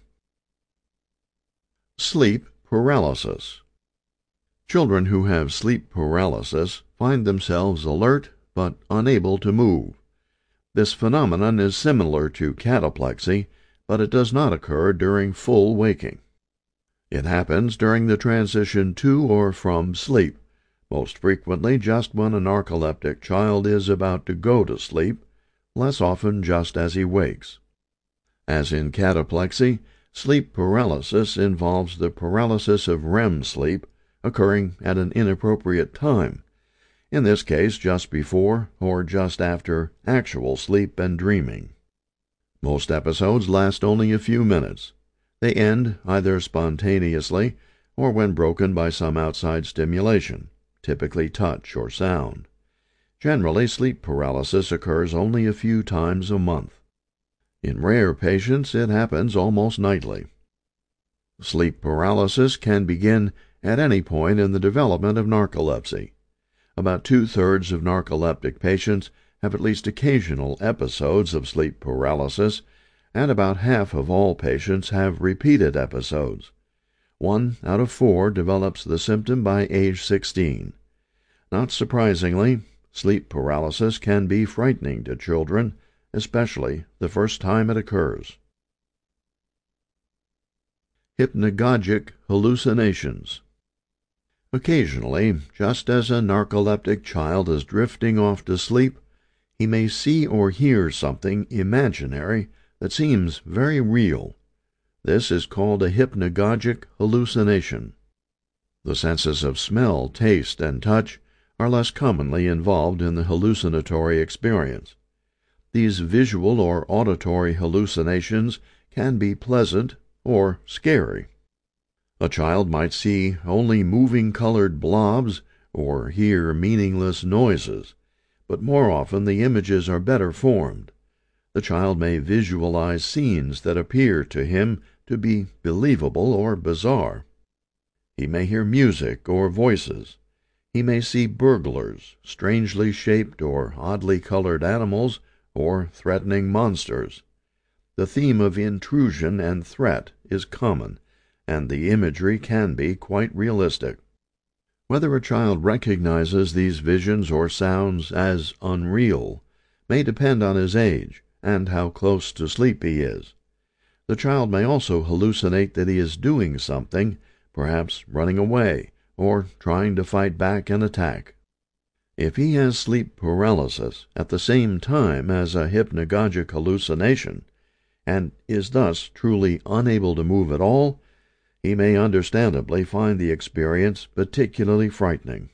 Sleep paralysis. Children who have sleep paralysis find themselves alert, but unable to move. This phenomenon is similar to cataplexy, but it does not occur during full waking. It happens during the transition to or from sleep, most frequently just when a narcoleptic child is about to go to sleep, less often just as he wakes. As in cataplexy, sleep paralysis involves the paralysis of R E M sleep occurring at an inappropriate time, in this case just before or just after actual sleep and dreaming. Most episodes last only a few minutes. They end either spontaneously or when broken by some outside stimulation, typically touch or sound. Generally, sleep paralysis occurs only a few times a month. In rare patients, it happens almost nightly. Sleep paralysis can begin at any point in the development of narcolepsy. About two-thirds of narcoleptic patients have at least occasional episodes of sleep paralysis, and about half of all patients have repeated episodes. One out of four develops the symptom by age sixteen. Not surprisingly, sleep paralysis can be frightening to children, especially the first time it occurs. Hypnagogic hallucinations. Occasionally, just as a narcoleptic child is drifting off to sleep, he may see or hear something imaginary that seems very real. This is called a hypnagogic hallucination. The senses of smell, taste, and touch are less commonly involved in the hallucinatory experience. These visual or auditory hallucinations can be pleasant or scary. A child might see only moving colored blobs or hear meaningless noises, but more often the images are better formed. The child may visualize scenes that appear to him to be believable or bizarre. He may hear music or voices. He may see burglars, strangely shaped or oddly colored animals, or threatening monsters. The theme of intrusion and threat is common, and the imagery can be quite realistic. Whether a child recognizes these visions or sounds as unreal may depend on his age and how close to sleep he is. The child may also hallucinate that he is doing something, perhaps running away or trying to fight back an attack. If he has sleep paralysis at the same time as a hypnagogic hallucination, and is thus truly unable to move at all, he may understandably find the experience particularly frightening.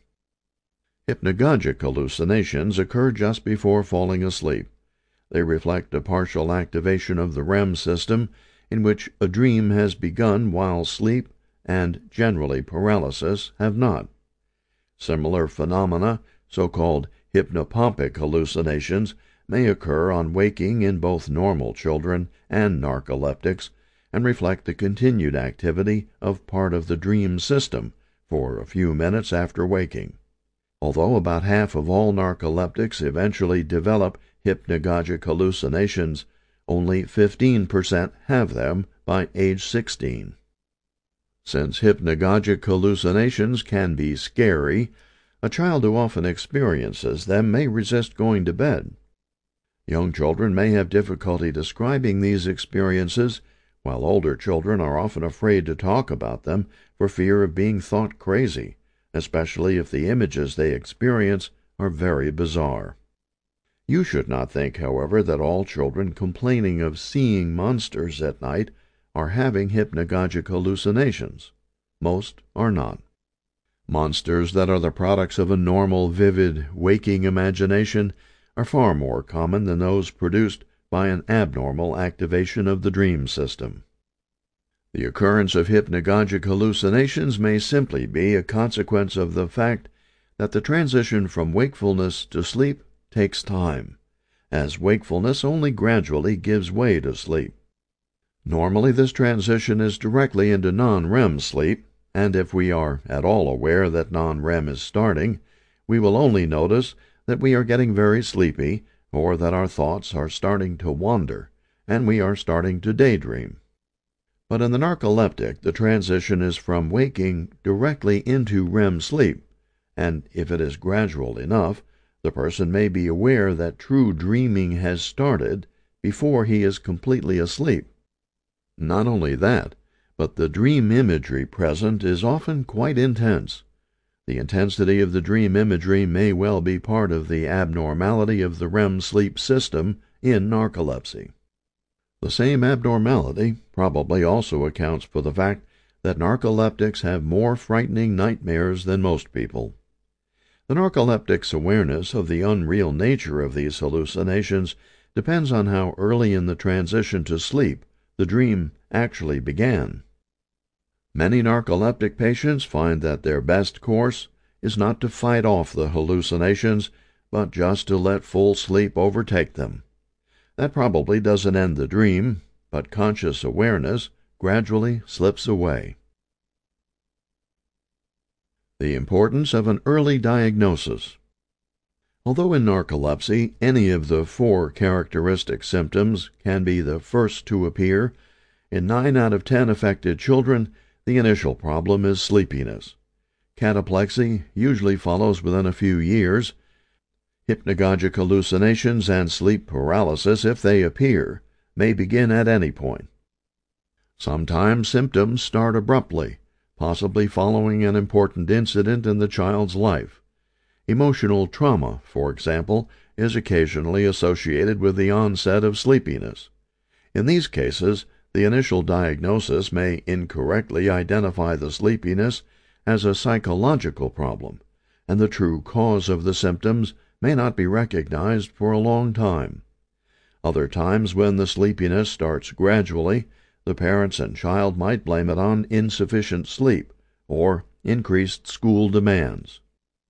Hypnagogic hallucinations occur just before falling asleep. They reflect a partial activation of the R E M system, in which a dream has begun while sleep and generally paralysis have not. Similar phenomena, so-called hypnopompic hallucinations, may occur on waking in both normal children and narcoleptics, and reflect the continued activity of part of the dream system for a few minutes after waking. Although about half of all narcoleptics eventually develop hypnagogic hallucinations, only fifteen percent have them by age sixteen. Since hypnagogic hallucinations can be scary, a child who often experiences them may resist going to bed. Young children may have difficulty describing these experiences, while older children are often afraid to talk about them for fear of being thought crazy, especially if the images they experience are very bizarre. You should not think, however, that all children complaining of seeing monsters at night are having hypnagogic hallucinations. Most are not. Monsters that are the products of a normal, vivid, waking imagination are far more common than those produced by an abnormal activation of the dream system. The occurrence of hypnagogic hallucinations may simply be a consequence of the fact that the transition from wakefulness to sleep takes time, as wakefulness only gradually gives way to sleep. Normally, this transition is directly into non-R E M sleep, and if we are at all aware that non-R E M is starting, we will only notice that we are getting very sleepy, or that our thoughts are starting to wander, and we are starting to daydream. But in the narcoleptic, the transition is from waking directly into R E M sleep, and if it is gradual enough, The person may be aware that true dreaming has started before he is completely asleep. Not only that, but the dream imagery present is often quite intense. The intensity of the dream imagery may well be part of the abnormality of the R E M sleep system in narcolepsy. The same abnormality probably also accounts for the fact that narcoleptics have more frightening nightmares than most people. The narcoleptic's awareness of the unreal nature of these hallucinations depends on how early in the transition to sleep the dream actually began. Many narcoleptic patients find that their best course is not to fight off the hallucinations, but just to let full sleep overtake them. That probably doesn't end the dream, but conscious awareness gradually slips away. The importance of an early diagnosis. Although in narcolepsy any of the four characteristic symptoms can be the first to appear, in nine out of ten affected children the initial problem is sleepiness. Cataplexy usually follows within a few years. Hypnagogic hallucinations and sleep paralysis, if they appear, may begin at any point. Sometimes symptoms start abruptly, possibly following an important incident in the child's life. Emotional trauma, for example, is occasionally associated with the onset of sleepiness. In these cases, the initial diagnosis may incorrectly identify the sleepiness as a psychological problem, and the true cause of the symptoms may not be recognized for a long time. Other times, when the sleepiness starts gradually, the parents and child might blame it on insufficient sleep or increased school demands.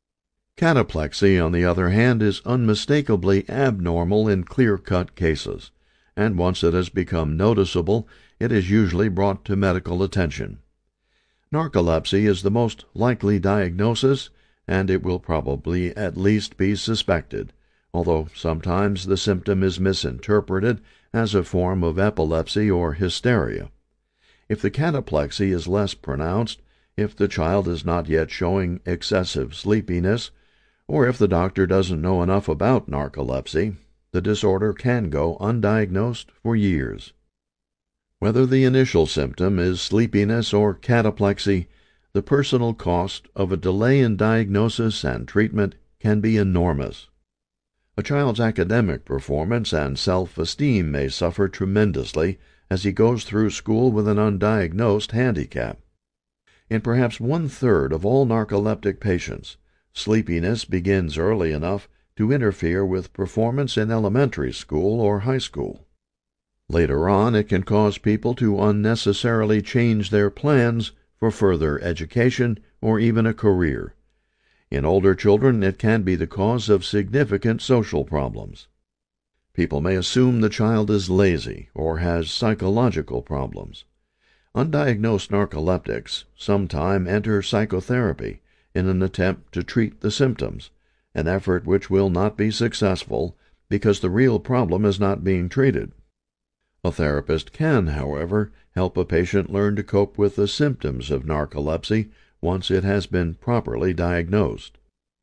Cataplexy, on the other hand, is unmistakably abnormal in clear-cut cases, and once it has become noticeable, it is usually brought to medical attention. Narcolepsy is the most likely diagnosis, and it will probably at least be suspected, although sometimes the symptom is misinterpreted as a form of epilepsy or hysteria. If the cataplexy is less pronounced, if the child is not yet showing excessive sleepiness, or if the doctor doesn't know enough about narcolepsy, the disorder can go undiagnosed for years. Whether the initial symptom is sleepiness or cataplexy, the personal cost of a delay in diagnosis and treatment can be enormous. A child's academic performance and self-esteem may suffer tremendously as he goes through school with an undiagnosed handicap. In perhaps one-third of all narcoleptic patients, sleepiness begins early enough to interfere with performance in elementary school or high school. Later on, it can cause people to unnecessarily change their plans for further education or even a career. In older children, it can be the cause of significant social problems. People may assume the child is lazy or has psychological problems. Undiagnosed narcoleptics sometimes enter psychotherapy in an attempt to treat the symptoms, an effort which will not be successful because the real problem is not being treated. A therapist can, however, help a patient learn to cope with the symptoms of narcolepsy once it has been properly diagnosed.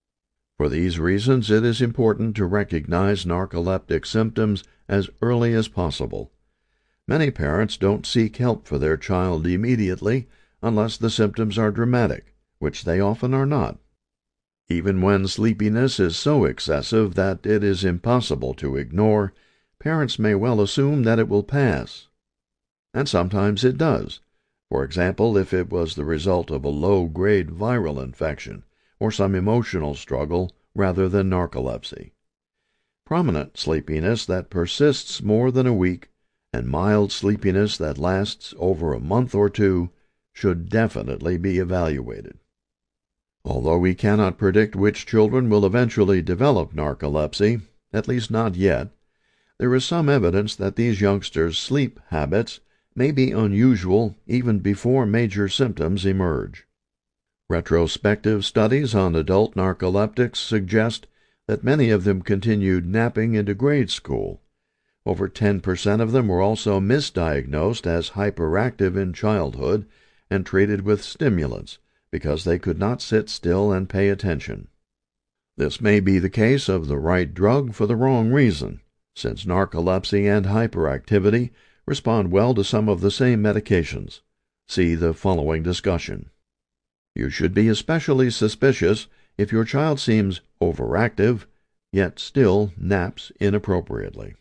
For these reasons, it is important to recognize narcoleptic symptoms as early as possible. Many parents don't seek help for their child immediately unless the symptoms are dramatic, which they often are not. Even when sleepiness is so excessive that it is impossible to ignore, parents may well assume that it will pass. And sometimes it does. For example, if it was the result of a low-grade viral infection or some emotional struggle rather than narcolepsy. Prominent sleepiness that persists more than a week and mild sleepiness that lasts over a month or two should definitely be evaluated. Although we cannot predict which children will eventually develop narcolepsy, at least not yet, there is some evidence that these youngsters' sleep habits may be unusual even before major symptoms emerge. Retrospective studies on adult narcoleptics suggest that many of them continued napping into grade school. Over ten percent of them were also misdiagnosed as hyperactive in childhood and treated with stimulants because they could not sit still and pay attention. This may be the case of the right drug for the wrong reason, since narcolepsy and hyperactivity respond well to some of the same medications. See the following discussion. You should be especially suspicious if your child seems overactive, yet still naps inappropriately.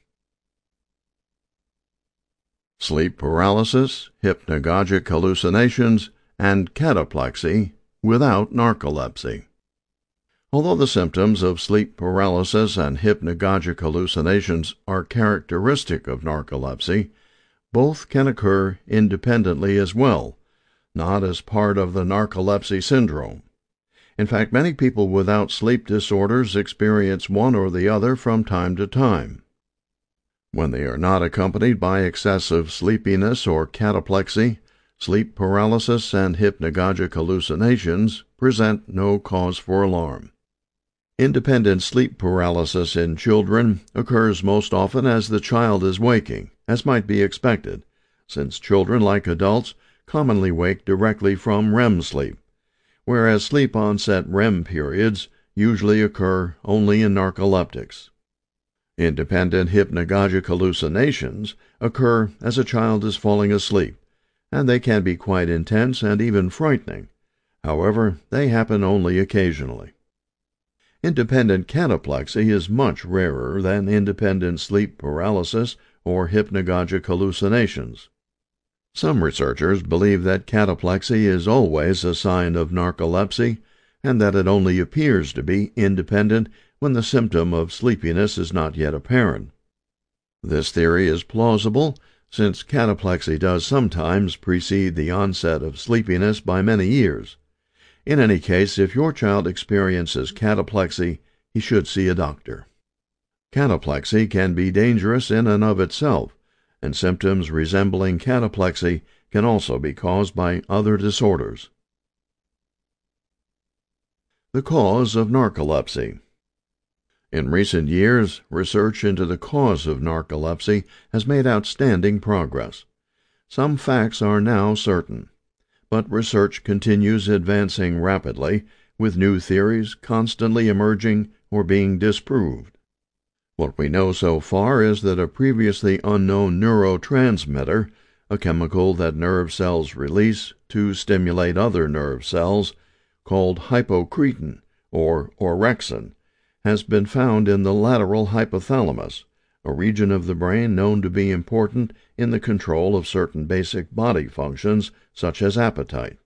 Sleep paralysis, hypnagogic hallucinations, and cataplexy without narcolepsy. Although the symptoms of sleep paralysis and hypnagogic hallucinations are characteristic of narcolepsy, both can occur independently as well, not as part of the narcolepsy syndrome. In fact, many people without sleep disorders experience one or the other from time to time. When they are not accompanied by excessive sleepiness or cataplexy, sleep paralysis and hypnagogic hallucinations present no cause for alarm. Independent sleep paralysis in children occurs most often as the child is waking, as might be expected, since children, like adults, commonly wake directly from R E M sleep, whereas sleep-onset R E M periods usually occur only in narcoleptics. Independent hypnagogic hallucinations occur as a child is falling asleep, and they can be quite intense and even frightening. However, they happen only occasionally. Independent cataplexy is much rarer than independent sleep paralysis or hypnagogic hallucinations. Some researchers believe that cataplexy is always a sign of narcolepsy, and that it only appears to be independent when the symptom of sleepiness is not yet apparent. This theory is plausible, since cataplexy does sometimes precede the onset of sleepiness by many years. In any case, if your child experiences cataplexy, he should see a doctor. Cataplexy can be dangerous in and of itself, and symptoms resembling cataplexy can also be caused by other disorders. The cause of narcolepsy. In recent years, research into the cause of narcolepsy has made outstanding progress. Some facts are now certain, but research continues advancing rapidly, with new theories constantly emerging or being disproved. What we know so far is that a previously unknown neurotransmitter, a chemical that nerve cells release to stimulate other nerve cells, called hypocretin or orexin, has been found in the lateral hypothalamus, a region of the brain known to be important in the control of certain basic body functions, such as appetite.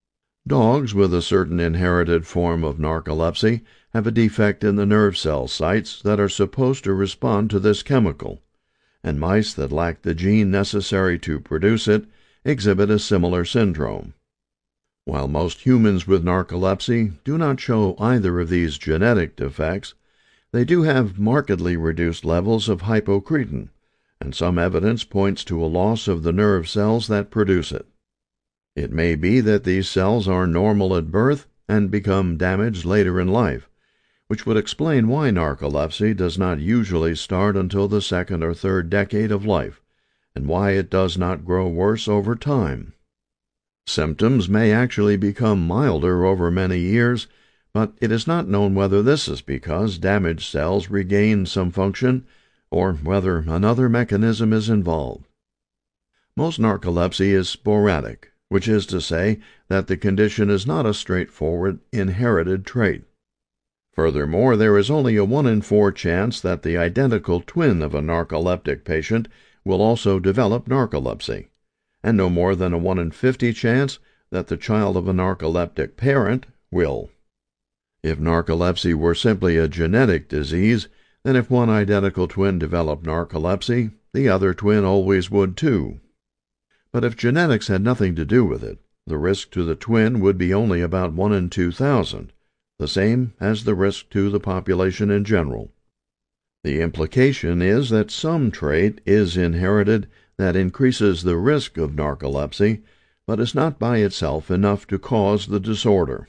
Dogs with a certain inherited form of narcolepsy have a defect in the nerve cell sites that are supposed to respond to this chemical, and mice that lack the gene necessary to produce it exhibit a similar syndrome. While most humans with narcolepsy do not show either of these genetic defects, they do have markedly reduced levels of hypocretin, and some evidence points to a loss of the nerve cells that produce it. It may be that these cells are normal at birth and become damaged later in life, which would explain why narcolepsy does not usually start until the second or third decade of life, and why it does not grow worse over time. Symptoms may actually become milder over many years, but it is not known whether this is because damaged cells regain some function or whether another mechanism is involved. Most narcolepsy is sporadic, which is to say that the condition is not a straightforward inherited trait. Furthermore, there is only a one in four chance that the identical twin of a narcoleptic patient will also develop narcolepsy, and no more than a one in fifty chance that the child of a narcoleptic parent will. If narcolepsy were simply a genetic disease, then if one identical twin developed narcolepsy, the other twin always would too. But if genetics had nothing to do with it, the risk to the twin would be only about one in two thousand, the same as the risk to the population in general. The implication is that some trait is inherited that increases the risk of narcolepsy, but is not by itself enough to cause the disorder.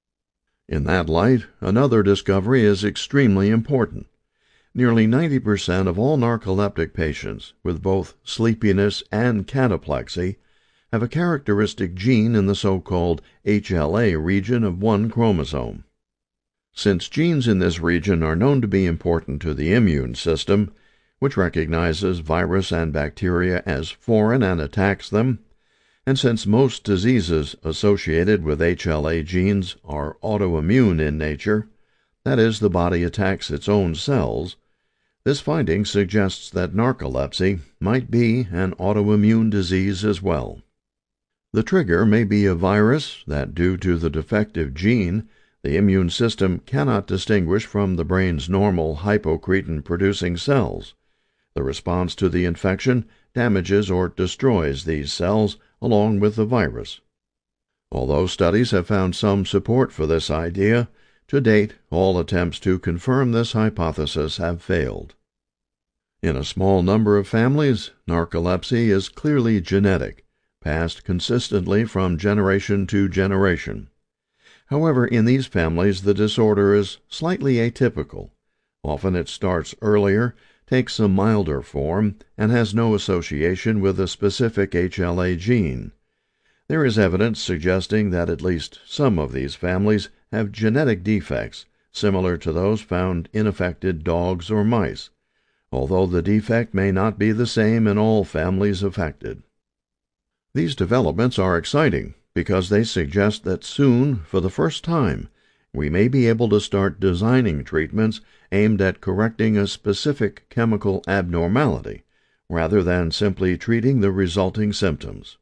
In that light, another discovery is extremely important. Nearly ninety percent of all narcoleptic patients with both sleepiness and cataplexy have a characteristic gene in the so-called H L A region of one chromosome. Since genes in this region are known to be important to the immune system, which recognizes virus and bacteria as foreign and attacks them, and since most diseases associated with H L A genes are autoimmune in nature, that is, the body attacks its own cells, this finding suggests that narcolepsy might be an autoimmune disease as well. The trigger may be a virus that, due to the defective gene, the immune system cannot distinguish from the brain's normal hypocretin-producing cells. The response to the infection damages or destroys these cells along with the virus. Although studies have found some support for this idea, to date all attempts to confirm this hypothesis have failed. In a small number of families, narcolepsy is clearly genetic, passed consistently from generation to generation. However, in these families the disorder is slightly atypical. Often it starts earlier, takes a milder form, and has no association with a specific H L A gene. There is evidence suggesting that at least some of these families have genetic defects similar to those found in affected dogs or mice, although the defect may not be the same in all families affected. These developments are exciting because they suggest that soon, for the first time, we may be able to start designing treatments aimed at correcting a specific chemical abnormality, rather than simply treating the resulting symptoms.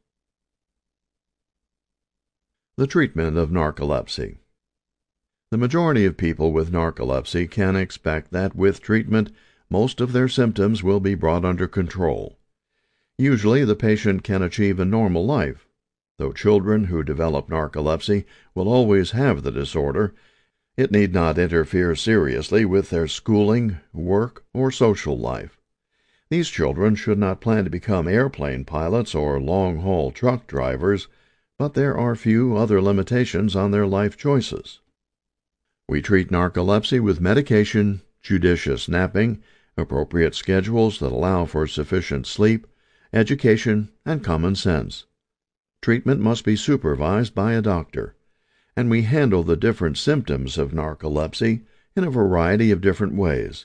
The treatment of narcolepsy. The majority of people with narcolepsy can expect that with treatment, most of their symptoms will be brought under control. Usually, the patient can achieve a normal life. Though children who develop narcolepsy will always have the disorder, it need not interfere seriously with their schooling, work, or social life. These children should not plan to become airplane pilots or long-haul truck drivers, but there are few other limitations on their life choices. We treat narcolepsy with medication, judicious napping, appropriate schedules that allow for sufficient sleep, education, and common sense. Treatment must be supervised by a doctor, and we handle the different symptoms of narcolepsy in a variety of different ways.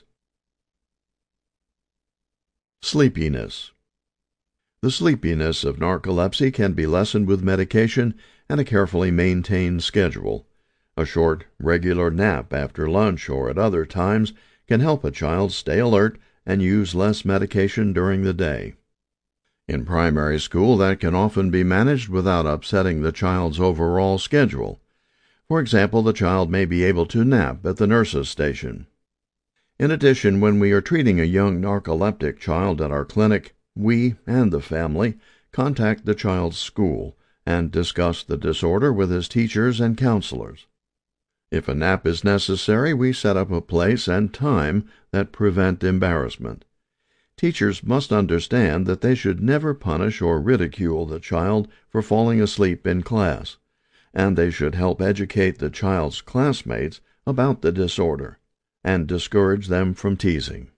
Sleepiness. The sleepiness of narcolepsy can be lessened with medication and a carefully maintained schedule. A short, regular nap after lunch or at other times can help a child stay alert and use less medication during the day. In primary school, that can often be managed without upsetting the child's overall schedule. For example, the child may be able to nap at the nurse's station. In addition, when we are treating a young narcoleptic child at our clinic, we and the family contact the child's school and discuss the disorder with his teachers and counselors. If a nap is necessary, we set up a place and time that prevent embarrassment. Teachers must understand that they should never punish or ridicule the child for falling asleep in class, and they should help educate the child's classmates about the disorder and discourage them from teasing.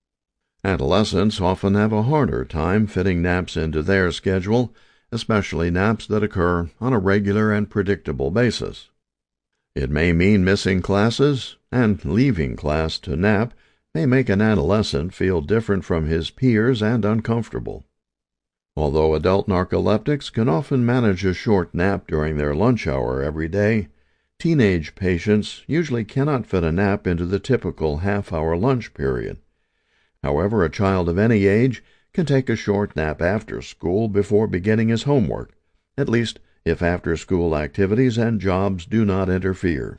Adolescents often have a harder time fitting naps into their schedule, especially naps that occur on a regular and predictable basis. It may mean missing classes, and leaving class to nap may make an adolescent feel different from his peers and uncomfortable. Although adult narcoleptics can often manage a short nap during their lunch hour every day, teenage patients usually cannot fit a nap into the typical half-hour lunch period. However, a child of any age can take a short nap after school before beginning his homework, at least if after-school activities and jobs do not interfere.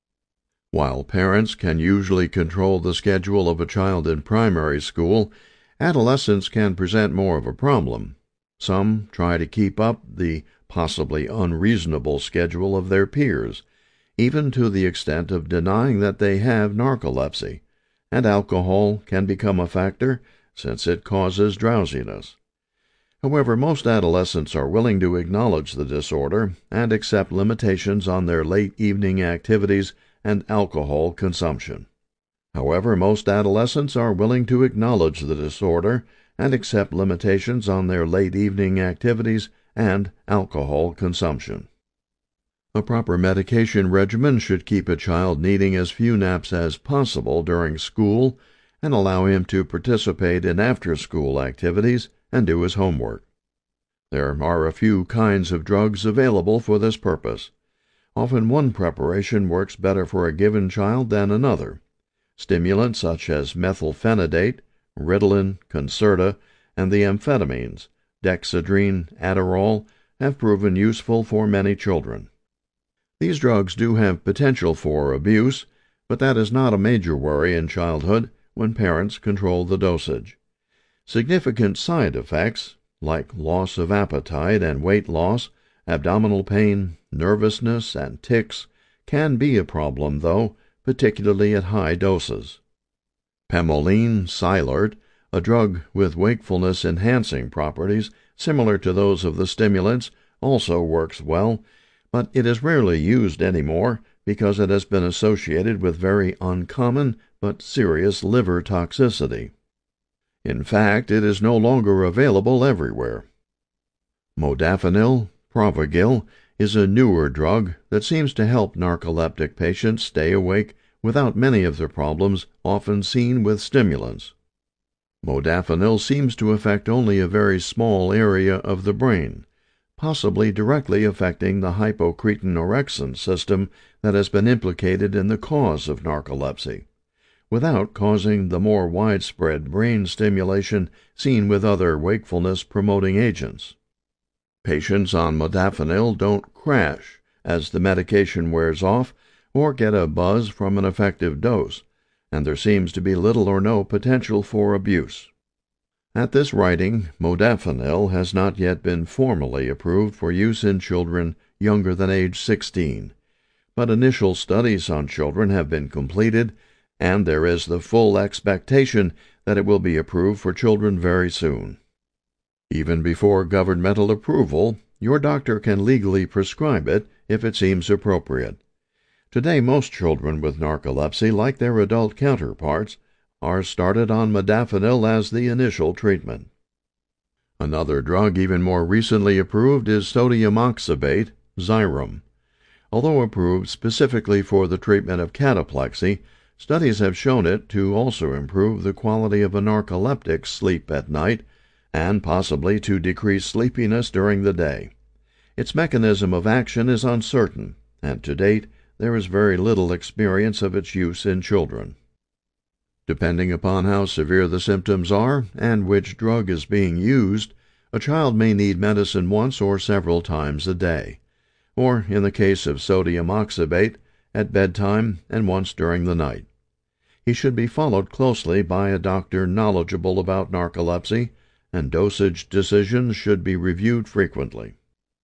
While parents can usually control the schedule of a child in primary school, adolescents can present more of a problem. Some try to keep up the possibly unreasonable schedule of their peers, even to the extent of denying that they have narcolepsy, and alcohol can become a factor since it causes drowsiness. However, most adolescents are willing to acknowledge the disorder and accept limitations on their late evening activities and alcohol consumption. However, most adolescents are willing to acknowledge the disorder and accept limitations on their late evening activities and alcohol consumption. A proper medication regimen should keep a child needing as few naps as possible during school and allow him to participate in after-school activities and do his homework. There are a few kinds of drugs available for this purpose. Often one preparation works better for a given child than another. Stimulants such as methylphenidate, Ritalin, Concerta, and the amphetamines, Dexedrine, Adderall, have proven useful for many children. These drugs do have potential for abuse, but that is not a major worry in childhood when parents control the dosage. Significant side effects, like loss of appetite and weight loss, abdominal pain, nervousness, and tics, can be a problem, though, particularly at high doses. Pemoline Cylert, a drug with wakefulness-enhancing properties similar to those of the stimulants, also works well, but it is rarely used anymore because it has been associated with very uncommon but serious liver toxicity. In fact, it is no longer available everywhere. Modafinil, Provigil, is a newer drug that seems to help narcoleptic patients stay awake without many of the problems often seen with stimulants. Modafinil seems to affect only a very small area of the brain, possibly directly affecting the hypocretin-orexin system that has been implicated in the cause of narcolepsy, without causing the more widespread brain stimulation seen with other wakefulness-promoting agents. Patients on modafinil don't crash as the medication wears off or get a buzz from an effective dose, and there seems to be little or no potential for abuse. At this writing, modafinil has not yet been formally approved for use in children younger than age sixteen, but initial studies on children have been completed, and there is the full expectation that it will be approved for children very soon. Even before governmental approval, your doctor can legally prescribe it if it seems appropriate. Today, most children with narcolepsy, like their adult counterparts, are started on modafinil as the initial treatment. Another drug even more recently approved is sodium oxybate, Xyrem. Although approved specifically for the treatment of cataplexy, studies have shown it to also improve the quality of a narcoleptic's sleep at night and possibly to decrease sleepiness during the day. Its mechanism of action is uncertain, and to date there is very little experience of its use in children. Depending upon how severe the symptoms are and which drug is being used, a child may need medicine once or several times a day, or, in the case of sodium oxybate, at bedtime and once during the night. He should be followed closely by a doctor knowledgeable about narcolepsy, and dosage decisions should be reviewed frequently.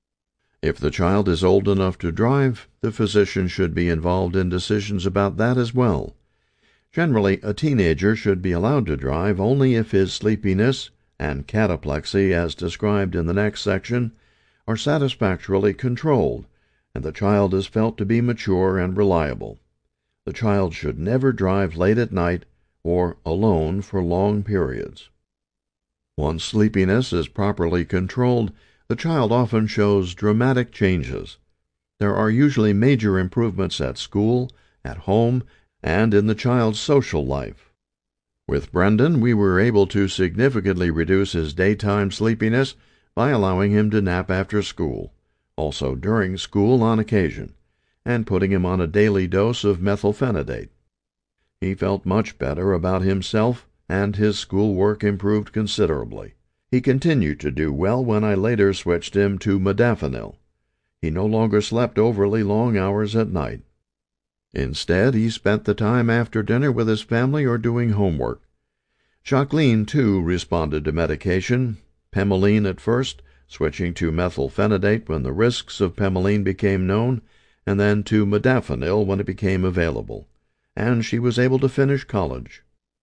If the child is old enough to drive, the physician should be involved in decisions about that as well. Generally, a teenager should be allowed to drive only if his sleepiness and cataplexy, as described in the next section, are satisfactorily controlled, and the child is felt to be mature and reliable. The child should never drive late at night or alone for long periods. Once sleepiness is properly controlled, the child often shows dramatic changes. There are usually major improvements at school, at home, and in the child's social life. With Brendan, we were able to significantly reduce his daytime sleepiness by allowing him to nap after school, also during school on occasion, and putting him on a daily dose of methylphenidate. He felt much better about himself, and his schoolwork improved considerably. He continued to do well when I later switched him to modafinil. He no longer slept overly long hours at night. Instead, he spent the time after dinner with his family or doing homework. Jacqueline, too, responded to medication, Pemoline at first, switching to methylphenidate when the risks of Pemoline became known, and then to modafinil when it became available, and she was able to finish college.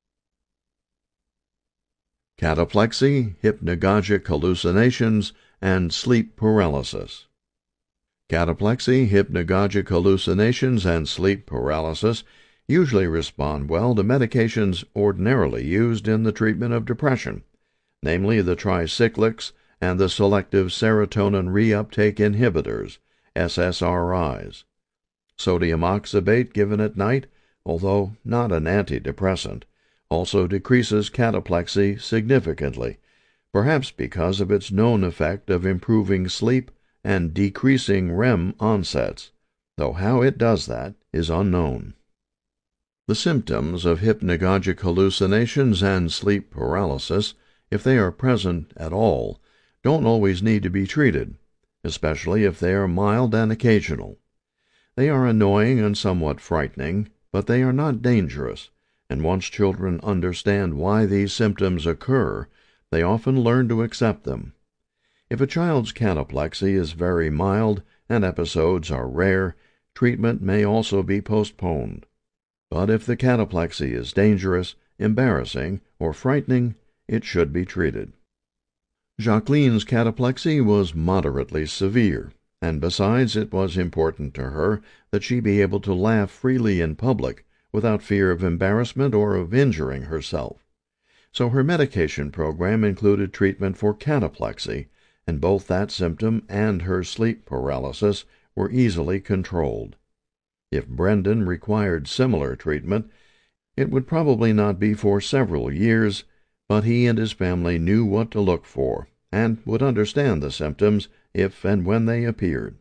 Cataplexy, hypnagogic hallucinations, and sleep paralysis. Cataplexy, hypnagogic hallucinations, and sleep paralysis usually respond well to medications ordinarily used in the treatment of depression, namely the tricyclics and the selective serotonin reuptake inhibitors, S S R Is. Sodium oxybate given at night, although not an antidepressant, also decreases cataplexy significantly, perhaps because of its known effect of improving sleep and decreasing R E M onsets, though how it does that is unknown. The symptoms of hypnagogic hallucinations and sleep paralysis, if they are present at all, don't always need to be treated, especially if they are mild and occasional. They are annoying and somewhat frightening, but they are not dangerous, and once children understand why these symptoms occur, they often learn to accept them. If a child's cataplexy is very mild and episodes are rare, treatment may also be postponed. But if the cataplexy is dangerous, embarrassing, or frightening, it should be treated. Jacqueline's cataplexy was moderately severe, and besides it was important to her that she be able to laugh freely in public without fear of embarrassment or of injuring herself. So her medication program included treatment for cataplexy, and both that symptom and her sleep paralysis were easily controlled. If Brendan required similar treatment, it would probably not be for several years, but he and his family knew what to look for, and would understand the symptoms if and when they appeared.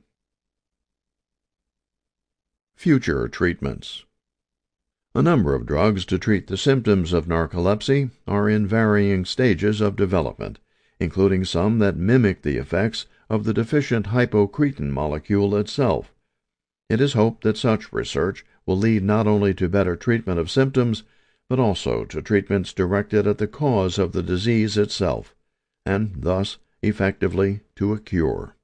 Future treatments. A number of drugs to treat the symptoms of narcolepsy are in varying stages of development, including some that mimic the effects of the deficient hypocretin molecule itself. It is hoped that such research will lead not only to better treatment of symptoms, but also to treatments directed at the cause of the disease itself, and thus effectively to a cure.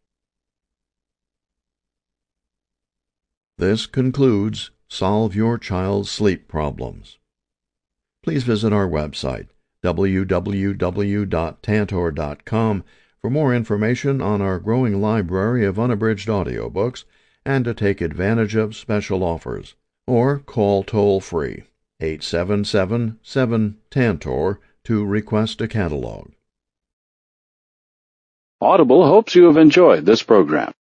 This concludes Solve Your Child's Sleep Problems. Please visit our website, w w w dot tantor dot com, for more information on our growing library of unabridged audiobooks and to take advantage of special offers, or call toll-free eight seven seven, seven, Tantor to request a catalog. Audible hopes you have enjoyed this program.